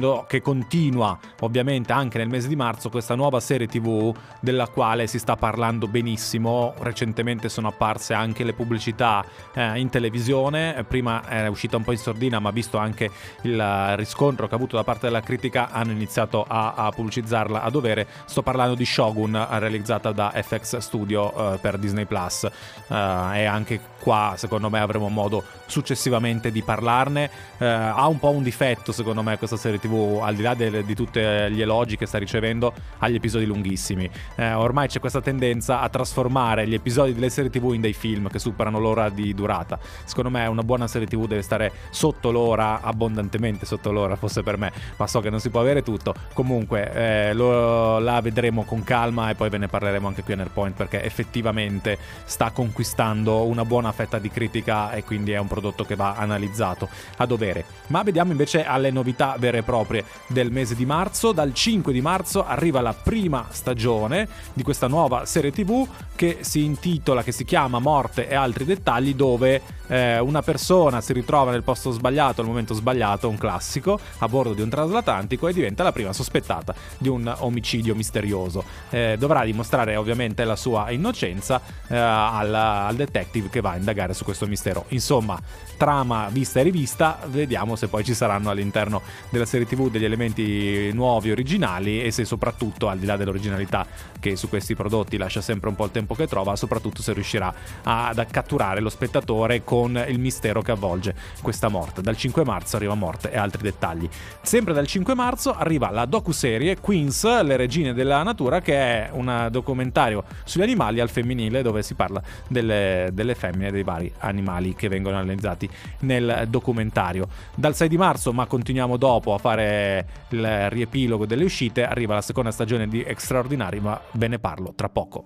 dicendo che continua ovviamente anche nel mese di marzo questa nuova serie tv della quale si sta parlando benissimo. Recentemente sono apparse anche le pubblicità eh, in televisione, prima è uscita un po' in sordina, ma visto anche il riscontro che ha avuto da parte della critica hanno iniziato a, a pubblicizzarla a dovere. Sto parlando di Shogun, realizzata da F X Studio eh, per Disney Plus, eh, e anche qua secondo me avremo modo successivamente di parlarne. Eh, ha un po' un difetto secondo me questa serie tv, al di là de- di tutti gli elogi che sta ricevendo, agli episodi lunghissimi. Eh, ormai c'è questa tendenza a trasformare gli episodi delle serie tv in dei film che superano l'ora di durata. Secondo me una buona serie tv deve stare sotto l'ora, abbondantemente sotto l'ora fosse per me, ma so che non si può avere tutto. Comunque eh, lo, la vedremo con calma e poi ve ne parleremo anche qui a Nerdpoint, perché effettivamente sta conquistando una buona fetta di critica e quindi è un prodotto che va analizzato a dovere. Ma vediamo invece alle novità vere e proprie del mese di marzo. Dal cinque di marzo arriva la prima stagione di questa nuova serie tv che si intitola, che si chiama Morte e altri dettagli, dove eh, una persona si ritrova nel posto sbagliato al momento sbagliato, un classico, a bordo di un transatlantico, e diventa la prima sospettata di un omicidio misterioso. Eh, dovrà dimostrare ovviamente la sua innocenza eh, al, al detective che va a indagare su questo mistero. Insomma, trama vista e rivista, vediamo se poi ci saranno all'interno della serie tv degli elementi nuovi, originali, e se soprattutto, al di là dell'originalità che su questi prodotti lascia sempre un po' il tempo che trova, soprattutto se riuscirà ad catturare lo spettatore con il mistero che avvolge questa morte. Dal cinque marzo arriva Morte e altri dettagli. Sempre dal cinque marzo arriva la docuserie Queens, le regine della natura, che è un documentario sugli animali al femminile, dove si parla delle, delle femmine dei vari animali che vengono analizzati nel documentario. Dal sei di marzo, ma continuiamo dopo a fare il riepilogo delle uscite, arriva la seconda stagione di Extraordinary, ma ve ne parlo tra poco.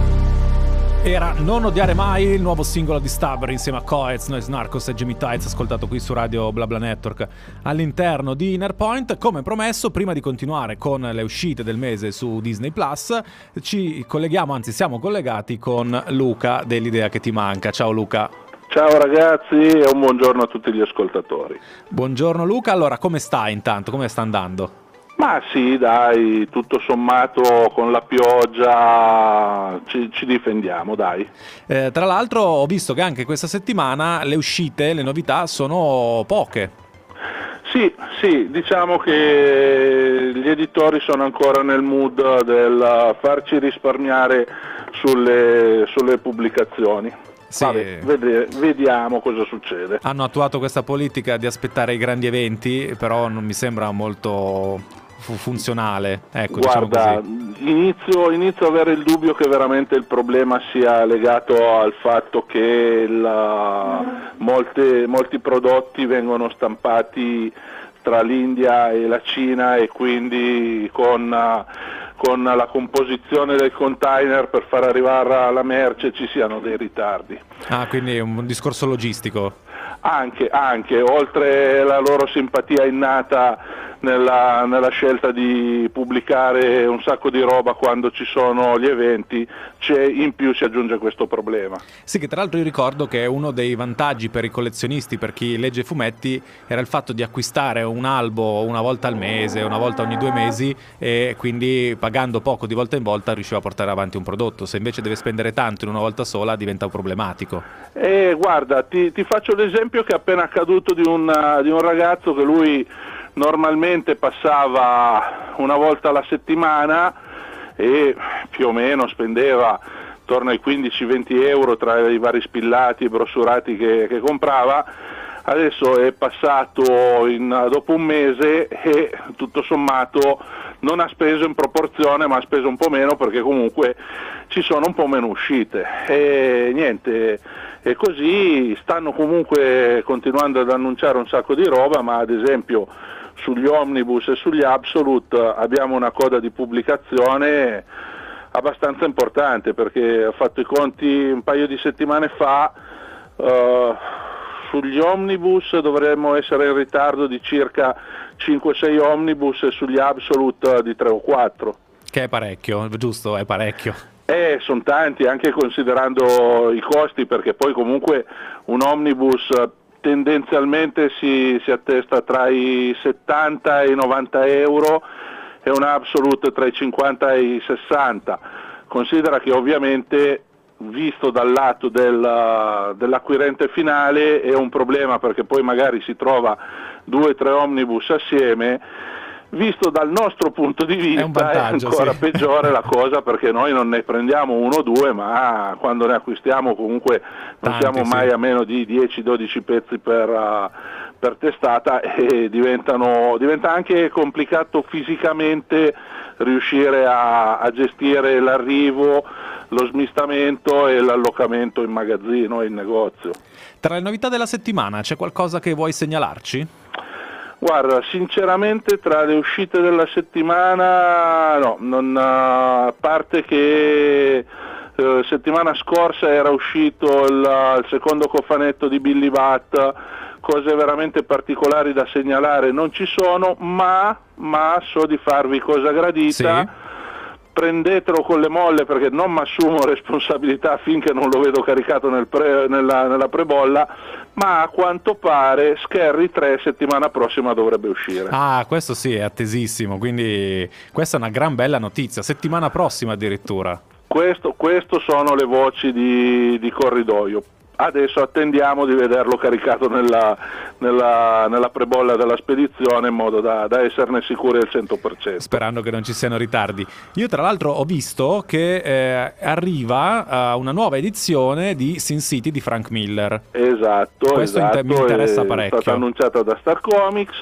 Era Non odiare mai, il nuovo singolo di Stabber insieme a Coez, Noise Narcos e Jamie Tights, ascoltato qui su Radio BlaBla Network all'interno di Nerdpoint. Come promesso, prima di continuare con le uscite del mese su Disney Plus, ci colleghiamo, anzi siamo collegati con Luca dell'Idea che ti manca. Ciao Luca. Ciao ragazzi e un buongiorno a tutti gli ascoltatori. Buongiorno Luca, allora come stai intanto? Come sta andando? Ma sì, dai, tutto sommato con la pioggia ci, ci difendiamo, dai. Eh, tra l'altro ho visto che anche questa settimana le uscite, le novità sono poche. Sì, sì, diciamo che gli editori sono ancora nel mood del farci risparmiare sulle, sulle pubblicazioni. Sì. Vabbè, vede, vediamo cosa succede. Hanno attuato questa politica di aspettare i grandi eventi, però non mi sembra molto fu- funzionale. Ecco, Guarda, diciamo così. inizio, inizio a avere il dubbio che veramente il problema sia legato al fatto che la, molte, molti prodotti vengono stampati tra l'India e la Cina e quindi con... con la composizione del container per far arrivare la merce ci siano dei ritardi. Ah, quindi è un discorso logistico. Anche, anche, oltre la loro simpatia innata nella, nella scelta di pubblicare un sacco di roba quando ci sono gli eventi, c'è, in più si aggiunge questo problema. Sì, che tra l'altro io ricordo che uno dei vantaggi per i collezionisti, per chi legge fumetti, era il fatto di acquistare un albo una volta al mese, una volta ogni due mesi, e quindi pagando poco di volta in volta riusciva a portare avanti un prodotto. Se invece deve spendere tanto in una volta sola diventa problematico. E guarda, ti, ti faccio l'esempio che è appena accaduto di un, di un ragazzo che lui normalmente passava una volta alla settimana e più o meno spendeva attorno ai quindici venti euro tra i vari spillati e brossurati che, che comprava. Adesso è passato in, dopo un mese e tutto sommato non ha speso in proporzione, ma ha speso un po' meno perché comunque ci sono un po' meno uscite e niente, e così stanno comunque continuando ad annunciare un sacco di roba, ma ad esempio sugli omnibus e sugli absolute abbiamo una coda di pubblicazione abbastanza importante, perché ho fatto i conti un paio di settimane fa. uh, Sugli omnibus dovremmo essere in ritardo di circa cinque sei omnibus e sugli absolute di tre o quattro. Che è parecchio, giusto? È parecchio. Eh, sono tanti, anche considerando i costi, perché poi comunque un omnibus tendenzialmente si, si attesta tra i settanta e i novanta euro e un Absolute tra i cinquanta e i sessanta. Considera che ovviamente, visto dal lato del, dell'acquirente finale, è un problema, perché poi magari si trova due o tre omnibus assieme. Visto dal nostro punto di vista è, vantaggio, è ancora sì. peggiore la cosa, perché noi non ne prendiamo uno o due, ma quando ne acquistiamo comunque non Tanti, siamo mai sì. a meno di dieci dodici pezzi per, uh, per testata, e diventano, diventa anche complicato fisicamente riuscire a, a gestire l'arrivo, lo smistamento e l'allocamento in magazzino e in negozio. Tra le novità della settimana c'è qualcosa che vuoi segnalarci? Guarda, sinceramente tra le uscite della settimana, no, non, a parte che eh, settimana scorsa era uscito il, il secondo cofanetto di Billy Bat, cose veramente particolari da segnalare non ci sono, ma, ma so di farvi cosa gradita. Sì. Prendetelo con le molle, perché non mi assumo responsabilità finché non lo vedo caricato nel pre, nella, nella prebolla, ma a quanto pare Scary tre settimana prossima dovrebbe uscire. Ah, questo sì, è attesissimo, quindi questa è una gran bella notizia, settimana prossima addirittura. Questo, questo sono le voci di, di corridoio. Adesso attendiamo di vederlo caricato nella, nella, nella prebolla della spedizione, in modo da, da esserne sicuri al cento per cento. Sperando che non ci siano ritardi. Io tra l'altro ho visto che eh, arriva uh, una nuova edizione di Sin City di Frank Miller. Esatto, questo esatto, inter- mi interessa parecchio. È stata annunciata da Star Comics,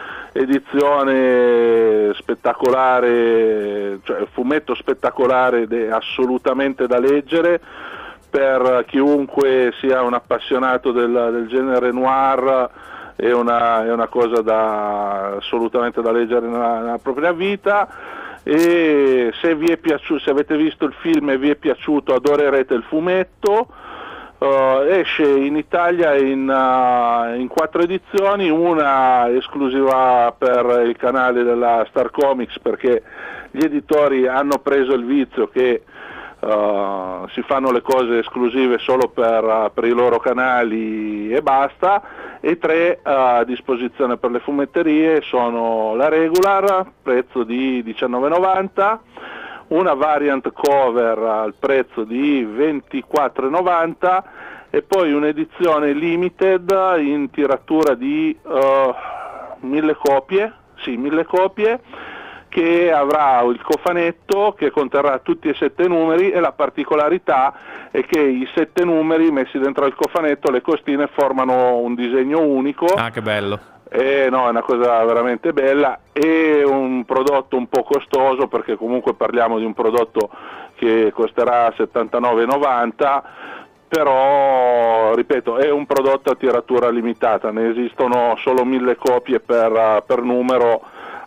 edizione spettacolare, cioè fumetto spettacolare ed è assolutamente da leggere per chiunque sia un appassionato del, del genere noir. È una, è una cosa da, assolutamente da leggere nella, nella propria vita, e se vi è piaciuto, se avete visto il film e vi è piaciuto, adorerete il fumetto. Uh, esce in Italia in, uh, in quattro edizioni, una esclusiva per il canale della Star Comics, perché gli editori hanno preso il vizio che Uh, si fanno le cose esclusive solo per, uh, per i loro canali e basta, e tre uh, a disposizione per le fumetterie. Sono la regular, prezzo di diciannove e novanta, una variant cover al prezzo di ventiquattro e novanta e poi un'edizione limited in tiratura di uh, mille copie, sì, mille copie, che avrà il cofanetto che conterrà tutti e sette numeri, e la particolarità è che i sette numeri messi dentro il cofanetto, le costine, formano un disegno unico. Ah, che bello. Eh, no, è una cosa veramente bella, è un prodotto un po' costoso, perché comunque parliamo di un prodotto che costerà settantanove e novanta, però ripeto, è un prodotto a tiratura limitata, ne esistono solo mille copie per, per numero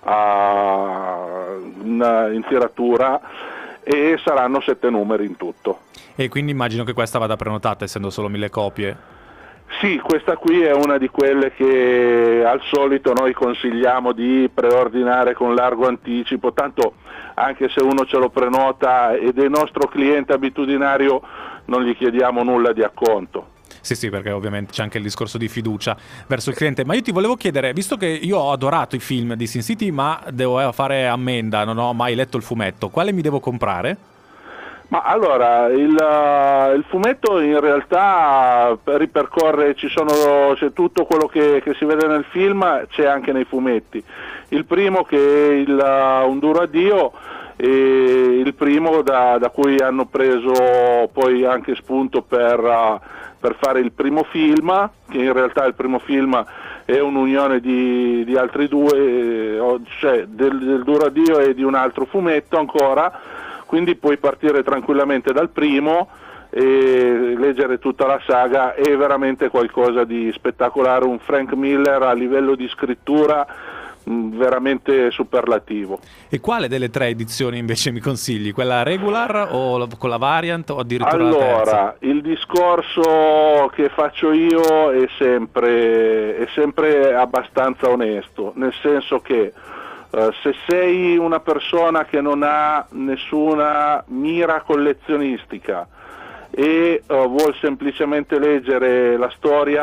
In, in tiratura, e saranno sette numeri in tutto. E quindi immagino che questa vada prenotata, essendo solo mille copie. Sì, questa qui è una di quelle che al solito noi consigliamo di preordinare con largo anticipo, tanto anche se uno ce lo prenota ed è nostro cliente abitudinario non gli chiediamo nulla di acconto. Sì, sì, perché ovviamente c'è anche il discorso di fiducia verso il cliente. Ma io ti volevo chiedere, visto che io ho adorato i film di Sin City, ma devo fare ammenda, non ho mai letto il fumetto, quale mi devo comprare? Ma allora, il, uh, il fumetto in realtà ripercorre, ci sono, c'è tutto quello che, che si vede nel film, c'è anche nei fumetti. Il primo, che è il, uh, Un duro addio, è il primo da, da cui hanno preso poi anche spunto per... Uh, per fare il primo film, che in realtà il primo film è un'unione di, di altri due, cioè del, del duro addio e di un altro fumetto ancora, quindi puoi partire tranquillamente dal primo e leggere tutta la saga. È veramente qualcosa di spettacolare, un Frank Miller a livello di scrittura veramente superlativo. E quale delle tre edizioni invece mi consigli? Quella regular o con la variant o addirittura allora, la terza? Allora, il discorso che faccio io è sempre, è sempre abbastanza onesto, nel senso che uh, se sei una persona che non ha nessuna mira collezionistica e uh, vuol semplicemente leggere la storia,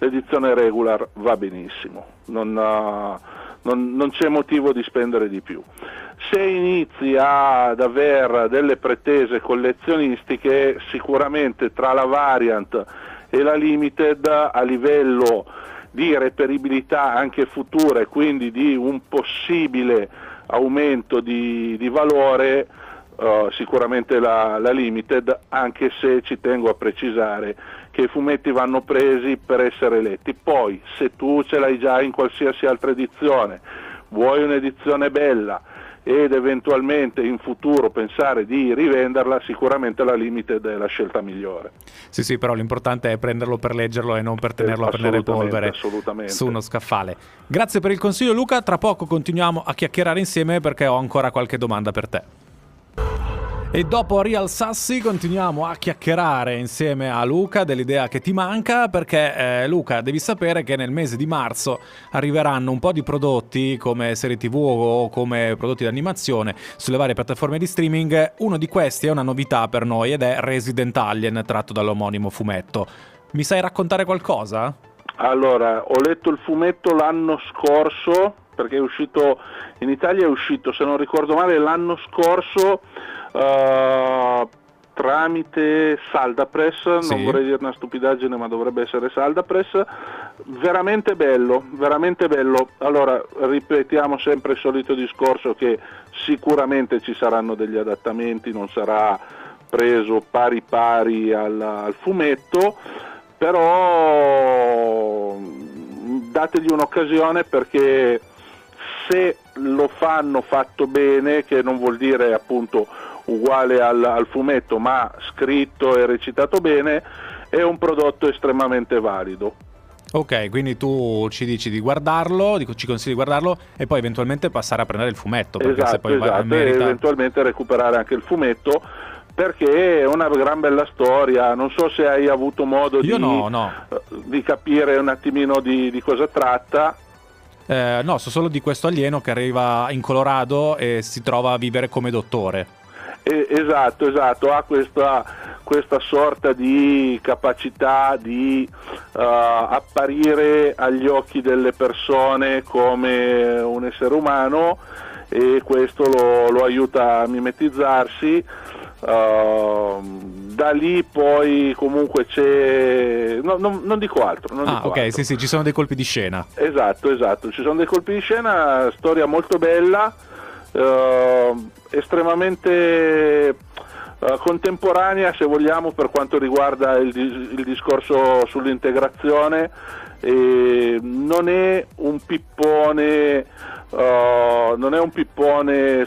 l'edizione regular va benissimo, non, uh, non, non c'è motivo di spendere di più. Se inizi ad avere delle pretese collezionistiche, sicuramente tra la variant e la limited, a livello di reperibilità anche futura e quindi di un possibile aumento di, di valore, uh, sicuramente la, la limited, anche se ci tengo a precisare che i fumetti vanno presi per essere letti. Poi se tu ce l'hai già in qualsiasi altra edizione, vuoi un'edizione bella ed eventualmente in futuro pensare di rivenderla, sicuramente la limited è la scelta migliore. Sì, sì, però l'importante è prenderlo per leggerlo e non per tenerlo a prendere polvere su uno scaffale. Grazie per il consiglio, Luca. Tra poco continuiamo a chiacchierare insieme perché ho ancora qualche domanda per te. E dopo Real Sassi continuiamo a chiacchierare insieme a Luca dell'idea che ti manca, perché eh, Luca, devi sapere che nel mese di marzo arriveranno un po' di prodotti come serie tv o come prodotti di animazione sulle varie piattaforme di streaming. Uno di questi è una novità per noi ed è Resident Alien, tratto dall'omonimo fumetto. Mi sai raccontare qualcosa? Allora, ho letto il fumetto l'anno scorso, perché è uscito in Italia, è uscito, se non ricordo male, l'anno scorso uh, tramite Saldapress, sì. Non vorrei dire una stupidaggine, ma dovrebbe essere Saldapress. Veramente bello, veramente bello. Allora, ripetiamo sempre il solito discorso che sicuramente ci saranno degli adattamenti, non sarà preso pari pari al, al fumetto, però dategli un'occasione, perché se lo fanno fatto bene, che non vuol dire appunto uguale al, al fumetto, ma scritto e recitato bene, è un prodotto estremamente valido. Ok, quindi tu ci dici di guardarlo, ci consigli di guardarlo e poi eventualmente passare a prendere il fumetto, perché esatto, se poi esatto, va, merita... e eventualmente recuperare anche il fumetto, perché è una gran bella storia. Non so se hai avuto modo Io di, no, no. di capire un attimino di, di cosa tratta. Eh, no, so solo di questo alieno che arriva in Colorado e si trova a vivere come dottore. Eh, esatto, esatto, ha questa, questa sorta di capacità di uh, apparire agli occhi delle persone come un essere umano, e questo lo, lo aiuta a mimetizzarsi. Uh, da lì poi comunque c'è, no, no, non dico altro non ah dico ok altro. Sì sì, ci sono dei colpi di scena. Esatto, esatto, ci sono dei colpi di scena, storia molto bella, uh, estremamente uh, contemporanea, se vogliamo, per quanto riguarda il, il discorso sull'integrazione, e non è un pippone Uh, non è un pippone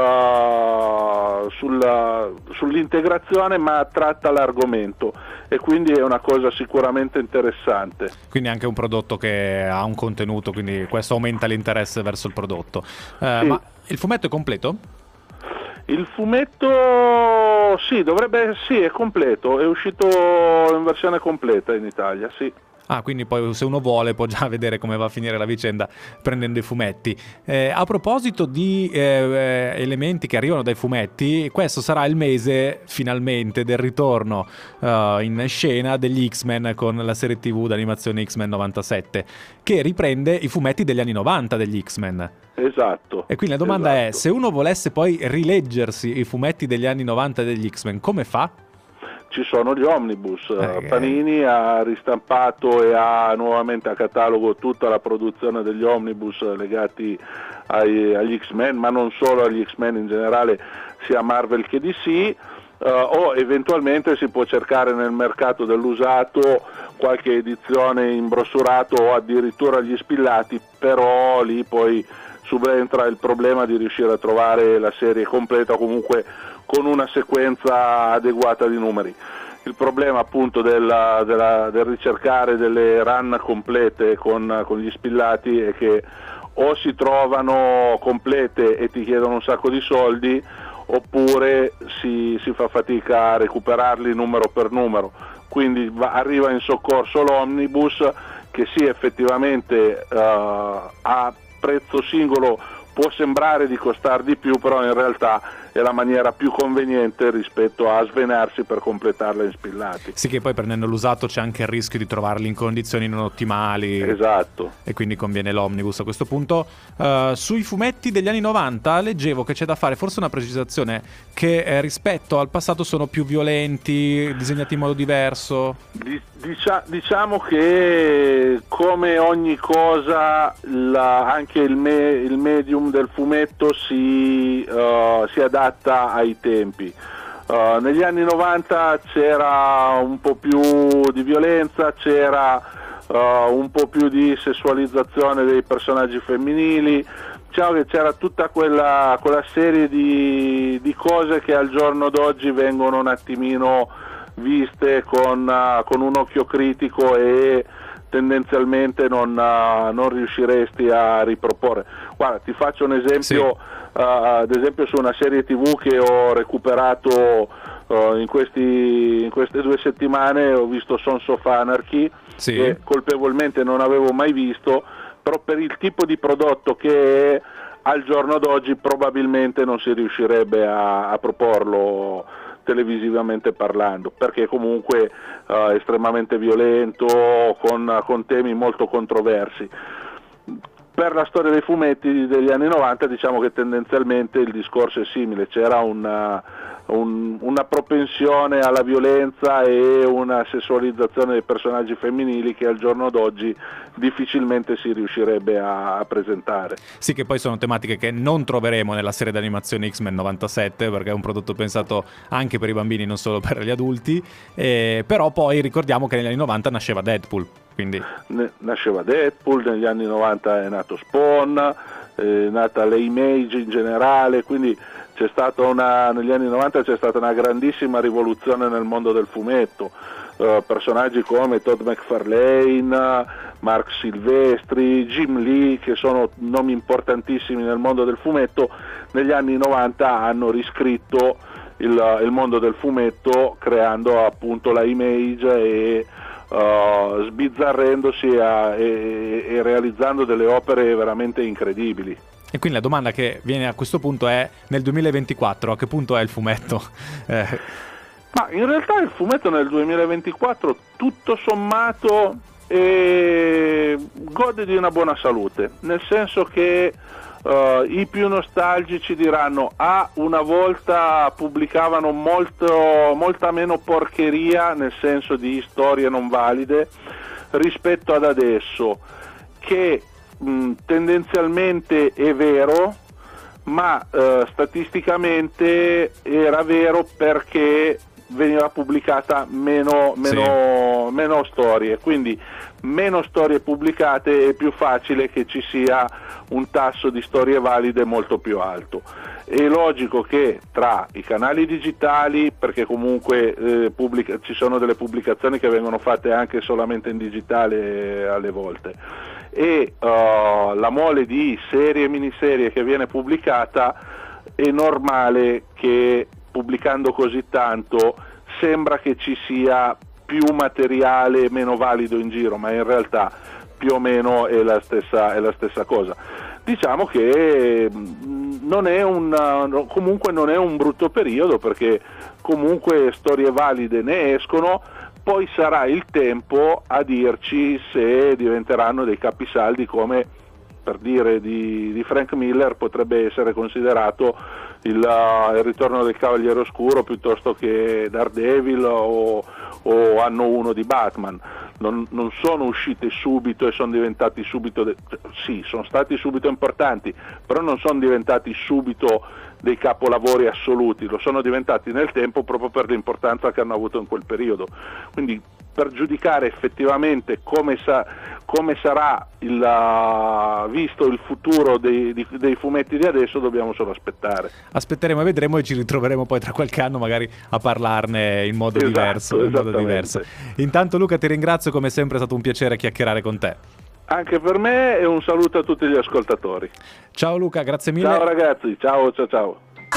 sulla, sulla, sull'integrazione, ma tratta l'argomento, e quindi è una cosa sicuramente interessante. Quindi anche un prodotto che ha un contenuto, quindi questo aumenta l'interesse verso il prodotto. Uh, sì. Ma il fumetto è completo? Il fumetto sì, dovrebbe, sì, è completo, è uscito in versione completa in Italia, sì. Ah, quindi poi se uno vuole può già vedere come va a finire la vicenda prendendo i fumetti. Eh, a proposito di eh, elementi che arrivano dai fumetti, questo sarà il mese finalmente del ritorno uh, in scena degli X-Men con la serie tv d'animazione X-Men novantasette, che riprende i fumetti degli anni novanta degli X-Men. Esatto. E quindi la domanda esatto. è, se uno volesse poi rileggersi i fumetti degli anni novanta degli X-Men, come fa? Ci sono gli omnibus, eh, Panini ha ristampato e ha nuovamente a catalogo tutta la produzione degli omnibus legati ai, agli X-Men, ma non solo agli X-Men in generale, sia Marvel che D C, uh, o eventualmente si può cercare nel mercato dell'usato qualche edizione in brossurato o addirittura gli spillati, però lì poi subentra il problema di riuscire a trovare la serie completa o comunque con una sequenza adeguata di numeri. Il problema appunto della, della, del ricercare delle run complete con, con gli spillati è che o si trovano complete e ti chiedono un sacco di soldi, oppure si, si fa fatica a recuperarli numero per numero. Quindi va, arriva in soccorso l'omnibus, che sì, effettivamente uh, a prezzo singolo può sembrare di costare di più, però in realtà è la maniera più conveniente rispetto a svenarsi per completarla in spillati. Sì, che poi prendendo l'usato c'è anche il rischio di trovarli in condizioni non ottimali. Esatto. E quindi conviene l'omnibus a questo punto. Uh, sui fumetti degli anni novanta leggevo che c'è da fare forse una precisazione, che eh, rispetto al passato sono più violenti, disegnati in modo diverso. Dicia- diciamo che come ogni cosa la, anche il, me- il medium del fumetto si, uh, si adatta ai tempi. Uh, negli anni novanta c'era un po' più di violenza, c'era uh, un po' più di sessualizzazione dei personaggi femminili, diciamo che c'era tutta quella, quella serie di, di cose che al giorno d'oggi vengono un attimino viste con, uh, con un occhio critico e tendenzialmente non, uh, non riusciresti a riproporre. Guarda, ti faccio un esempio, sì. uh, ad esempio su una serie tivù che ho recuperato uh, in, questi, in queste due settimane, ho visto Sons of Anarchy, sì. che colpevolmente non avevo mai visto, però per il tipo di prodotto che è, al giorno d'oggi probabilmente non si riuscirebbe a, a proporlo televisivamente parlando, perché comunque uh, è estremamente violento, con, con temi molto controversi. Per la storia dei fumetti degli anni novanta diciamo che tendenzialmente il discorso è simile, c'era una, un, una propensione alla violenza e una sessualizzazione dei personaggi femminili che al giorno d'oggi difficilmente si riuscirebbe a, a presentare. Sì, che poi sono tematiche che non troveremo nella serie d'animazione X-Men novantasette, perché è un prodotto pensato anche per i bambini, non solo per gli adulti, eh, però poi ricordiamo che negli anni novanta nasceva Deadpool. Quindi. Nasceva Deadpool, negli anni novanta è nato Spawn, è nata le Image in generale, quindi c'è stata una, negli anni novanta c'è stata una grandissima rivoluzione nel mondo del fumetto, uh, personaggi come Todd McFarlane, Mark Silvestri, Jim Lee, che sono nomi importantissimi nel mondo del fumetto, negli anni novanta hanno riscritto il, il mondo del fumetto creando appunto la Image e Uh, sbizzarrendosi a, e, e realizzando delle opere veramente incredibili. E quindi la domanda che viene a questo punto è: nel duemilaventiquattro a che punto è il fumetto? Eh. Ma in realtà il fumetto nel duemilaventiquattro tutto sommato eh, gode di una buona salute, nel senso che Uh, i più nostalgici diranno ah, una volta pubblicavano molto, molta meno porcheria, nel senso di storie non valide, rispetto ad adesso, che mh, tendenzialmente è vero, ma uh, statisticamente era vero perché veniva pubblicata meno, meno, sì. meno storie, quindi meno storie pubblicate è più facile che ci sia un tasso di storie valide molto più alto. È logico che tra i canali digitali, perché comunque eh, pubblica, ci sono delle pubblicazioni che vengono fatte anche solamente in digitale eh, alle volte, e uh, la mole di serie e miniserie che viene pubblicata, è normale che pubblicando così tanto sembra che ci sia più materiale meno valido in giro, ma in realtà più o meno è la stessa, è la stessa cosa. Diciamo che non è un, comunque non è un brutto periodo, perché comunque storie valide ne escono, poi sarà il tempo a dirci se diventeranno dei capisaldi, come per dire di, di Frank Miller potrebbe essere considerato il, il ritorno del Cavaliere Oscuro piuttosto che Daredevil o, o Anno uno di Batman. Non, non sono uscite subito e sono diventati subito, de- sì, sono stati subito importanti, però non sono diventati subito dei capolavori assoluti, lo sono diventati nel tempo proprio per l'importanza che hanno avuto in quel periodo. Quindi per giudicare effettivamente come, sa- come sarà il, uh, visto il futuro dei, di- dei fumetti di adesso, dobbiamo solo aspettare. Aspetteremo e vedremo, e ci ritroveremo poi tra qualche anno magari a parlarne in modo, esatto, diverso, in modo diverso. Intanto Luca, ti ringrazio, come sempre è stato un piacere chiacchierare con te. Anche per me, e un saluto a tutti gli ascoltatori. Ciao Luca, grazie mille. Ciao ragazzi, ciao ciao ciao.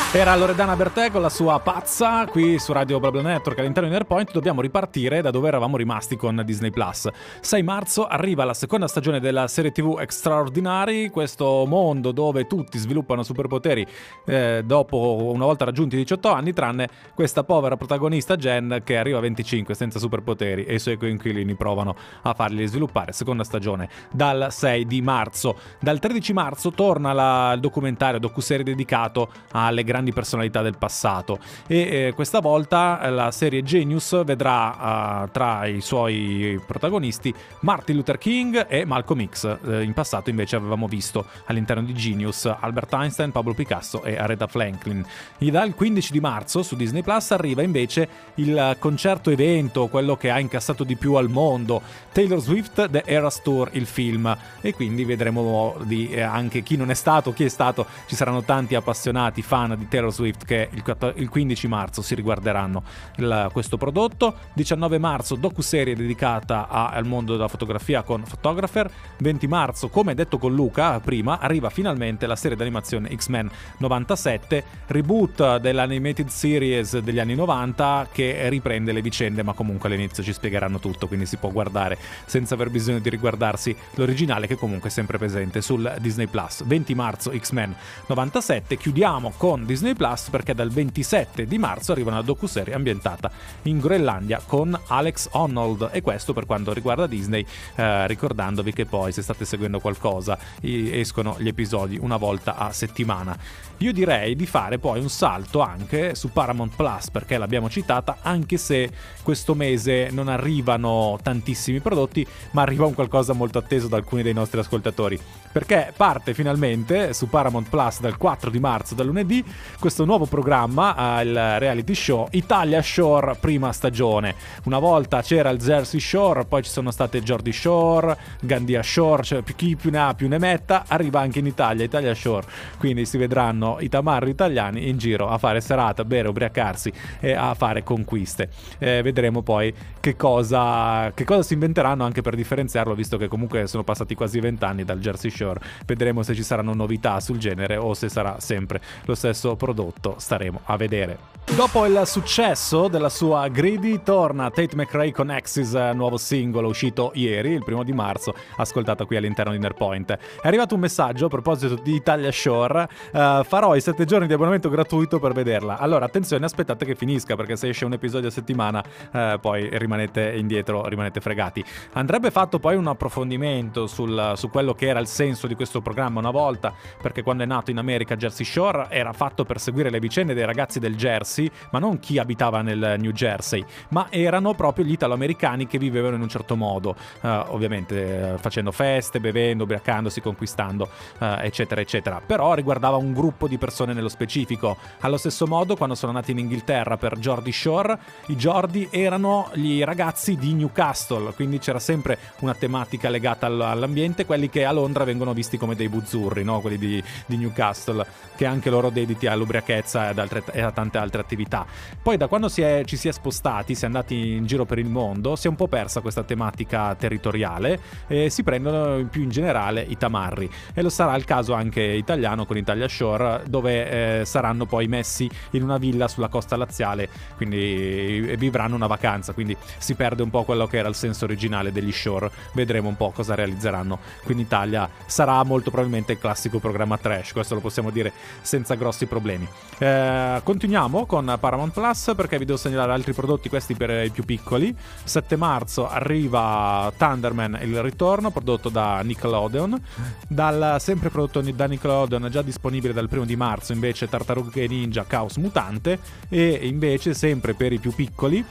Era Loredana Bertè con la sua Pazza qui su Radio Bla Bla Network all'interno di Nerpoint. Dobbiamo ripartire da dove eravamo rimasti con Disney Plus. sei marzo arriva la seconda stagione della serie tivù Extraordinary, questo mondo dove tutti sviluppano superpoteri eh, dopo una volta raggiunti i diciotto anni, tranne questa povera protagonista Jen che arriva a venticinque senza superpoteri e i suoi coinquilini provano a farli sviluppare. Seconda stagione dal sei di marzo. Dal tredici marzo torna la, il documentario docuserie dedicato alle grandi personalità del passato e eh, questa volta eh, la serie Genius vedrà uh, tra i suoi protagonisti Martin Luther King e Malcolm X. Eh, in passato invece avevamo visto all'interno di Genius Albert Einstein, Pablo Picasso e Aretha Franklin. E dal quindici di marzo su Disney Plus arriva invece il concerto evento, quello che ha incassato di più al mondo, Taylor Swift The Eras Tour, il film, e quindi vedremo di, eh, anche chi non è stato, chi è stato. Ci saranno tanti appassionati fan di Taylor Swift che il, il quindici marzo si riguarderanno il, questo prodotto. diciannove marzo docuserie dedicata a, al mondo della fotografia con Photographer. venti marzo, come detto con Luca prima, arriva finalmente la serie d'animazione X-Men novantasette, reboot dell'animated series degli anni novanta che riprende le vicende, ma comunque all'inizio ci spiegheranno tutto, quindi si può guardare senza aver bisogno di riguardarsi l'originale, che comunque è sempre presente sul Disney Plus. venti marzo X-Men novantasette. Chiudiamo con Disney Plus perché dal ventisette di marzo arriva una docuserie ambientata in Groenlandia con Alex Honnold, e questo per quanto riguarda Disney, eh, ricordandovi che poi se state seguendo qualcosa escono gli episodi una volta a settimana. Io direi di fare poi un salto anche su Paramount Plus perché l'abbiamo citata, anche se questo mese non arrivano tantissimi prodotti, ma arriva un qualcosa molto atteso da alcuni dei nostri ascoltatori, perché parte finalmente su Paramount Plus dal quattro di marzo, da lunedì, questo nuovo programma, il reality show Italia Shore prima stagione. Una volta c'era il Jersey Shore, poi ci sono state Geordie Shore, Gandia Shore, cioè chi più ne ha più ne metta. Arriva anche in Italia Italia Shore, quindi si vedranno i tamarri italiani in giro a fare serata, bere, ubriacarsi e a fare conquiste. Eh, vedremo poi che cosa, che cosa si inventeranno anche per differenziarlo, visto che comunque sono passati quasi vent'anni dal Jersey Shore. Vedremo se ci saranno novità sul genere o se sarà sempre lo stesso prodotto, staremo a vedere. Dopo il successo della sua Greedy torna Tate McRae con Axis, nuovo singolo uscito ieri, il primo di marzo, ascoltato qui all'interno di Nerpoint. È arrivato un messaggio a proposito di Italia Shore, uh, farò i sette giorni di abbonamento gratuito per vederla. Allora attenzione, aspettate che finisca, perché se esce un episodio a settimana uh, poi rimanete indietro, rimanete fregati. Andrebbe fatto poi un approfondimento sul, su quello che era il senso di questo programma una volta, perché quando è nato in America Jersey Shore era fatto per seguire le vicende dei ragazzi del Jersey, ma non chi abitava nel New Jersey, ma erano proprio gli italo-americani che vivevano in un certo modo, uh, ovviamente uh, facendo feste, bevendo, ubriacandosi, conquistando, uh, eccetera eccetera. Però riguardava un gruppo di persone nello specifico. Allo stesso modo, quando sono nati in Inghilterra per Geordie Shore, i Geordie erano gli ragazzi di Newcastle, quindi c'era sempre una tematica legata all'ambiente, quelli che a Londra vengono visti come dei buzzurri, no? Quelli di, di Newcastle, che anche loro dediti all'ubriachezza e, ad altre, e a tante altre attività. Poi da quando si è, ci si è spostati, si è andati in giro per il mondo, si è un po' persa questa tematica territoriale e si prendono più in generale i tamarri, e lo sarà il caso anche italiano con Italia Shore, dove eh, saranno poi messi in una villa sulla costa laziale, quindi vivranno una vacanza, quindi si perde un po' quello che era il senso originale degli Shore. Vedremo un po' cosa realizzeranno qui in Italia. Sarà molto probabilmente il classico programma trash, questo lo possiamo dire senza grossi problemi. Eh, continuiamo con Paramount Plus perché vi devo segnalare altri prodotti, questi per i più piccoli. sette marzo arriva Thunderman, il ritorno, prodotto da Nickelodeon. Dal sempre prodotto da Nickelodeon, già disponibile dal primo di marzo invece Tartarughe Ninja Caos Mutante, e invece sempre per i più piccoli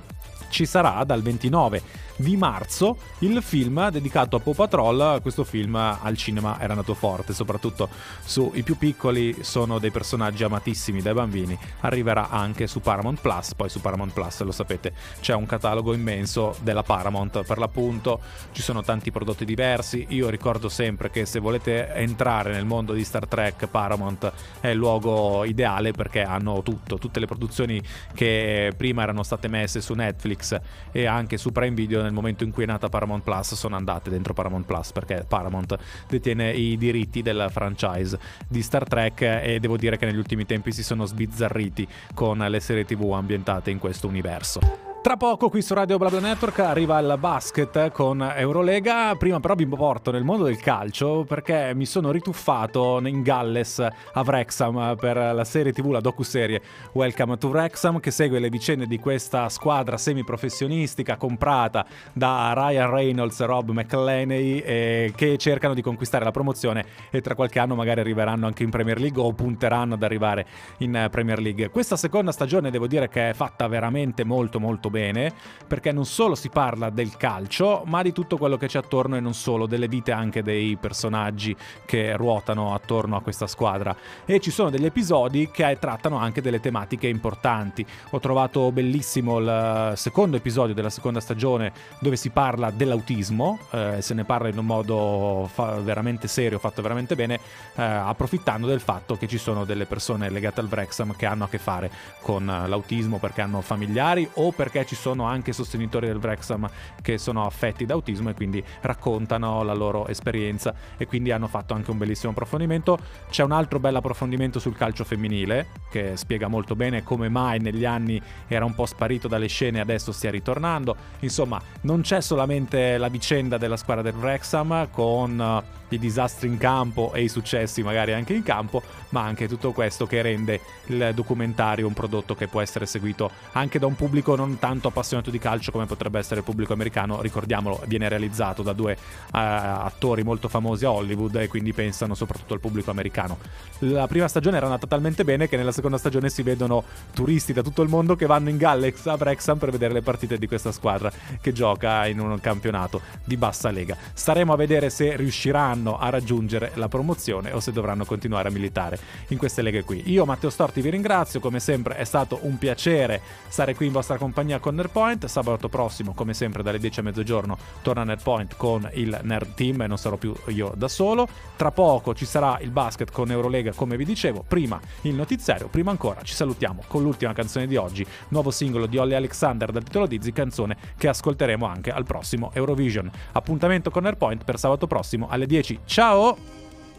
ci sarà dal ventinove di marzo il film dedicato a Paw Patrol. Questo film al cinema era nato forte, soprattutto sui più piccoli, sono dei personaggi amatissimi dai bambini. Arriverà anche su Paramount Plus. Poi su Paramount Plus, lo sapete, c'è un catalogo immenso della Paramount, per l'appunto ci sono tanti prodotti diversi. Io ricordo sempre che se volete entrare nel mondo di Star Trek, Paramount è il luogo ideale, perché hanno tutto, tutte le produzioni che prima erano state messe su Netflix e anche su Prime Video nel momento in cui è nata Paramount Plus sono andate dentro Paramount Plus, perché Paramount detiene i diritti del franchise di Star Trek e devo dire che negli ultimi tempi si sono sbizzarriti con le serie tv ambientate in questo universo. Tra poco qui su Radio BlaBla Network arriva il basket con Eurolega. Prima però vi porto nel mondo del calcio perché mi sono rituffato in Galles a Wrexham per la serie tv, la docuserie Welcome to Wrexham, che segue le vicende di questa squadra semiprofessionistica comprata da Ryan Reynolds e Rob McElhenney e che cercano di conquistare la promozione e tra qualche anno magari arriveranno anche in Premier League o punteranno ad arrivare in Premier League. Questa seconda stagione devo dire che è fatta veramente molto molto bene, perché non solo si parla del calcio ma di tutto quello che c'è attorno e non solo, delle vite anche dei personaggi che ruotano attorno a questa squadra, e ci sono degli episodi che trattano anche delle tematiche importanti. Ho trovato bellissimo il secondo episodio della seconda stagione dove si parla dell'autismo, eh, se ne parla in un modo fa- veramente serio, fatto veramente bene, eh, approfittando del fatto che ci sono delle persone legate al Wrexham che hanno a che fare con l'autismo perché hanno familiari o perché ci sono anche sostenitori del Wrexham che sono affetti da autismo e quindi raccontano la loro esperienza, e quindi hanno fatto anche un bellissimo approfondimento. C'è un altro bel approfondimento sul calcio femminile che spiega molto bene come mai negli anni era un po' sparito dalle scene e adesso stia ritornando. Insomma, non c'è solamente la vicenda della squadra del Wrexham con i disastri in campo e i successi magari anche in campo, ma anche tutto questo che rende il documentario un prodotto che può essere seguito anche da un pubblico non tanto appassionato di calcio come potrebbe essere il pubblico americano. Ricordiamolo, viene realizzato da due uh, attori molto famosi a Hollywood e quindi pensano soprattutto al pubblico americano. La prima stagione era andata talmente bene che nella seconda stagione si vedono turisti da tutto il mondo che vanno in Galles a Wrexham per vedere le partite di questa squadra che gioca in un campionato di bassa lega. Staremo a vedere se riusciranno a raggiungere la promozione o se dovranno continuare a militare in queste leghe qui. Io Matteo Storti vi ringrazio, come sempre è stato un piacere stare qui in vostra compagnia con Nerdpoint. Sabato prossimo come sempre dalle dieci a mezzogiorno torna Nerdpoint con il Nerd Team e non sarò più io da solo. Tra poco ci sarà il basket con Eurolega come vi dicevo, prima il notiziario, prima ancora ci salutiamo con l'ultima canzone di oggi, nuovo singolo di Holly Alexander dal titolo Dizzy, canzone che ascolteremo anche al prossimo Eurovision. Appuntamento con Nerdpoint per sabato prossimo alle dieci. Ciao!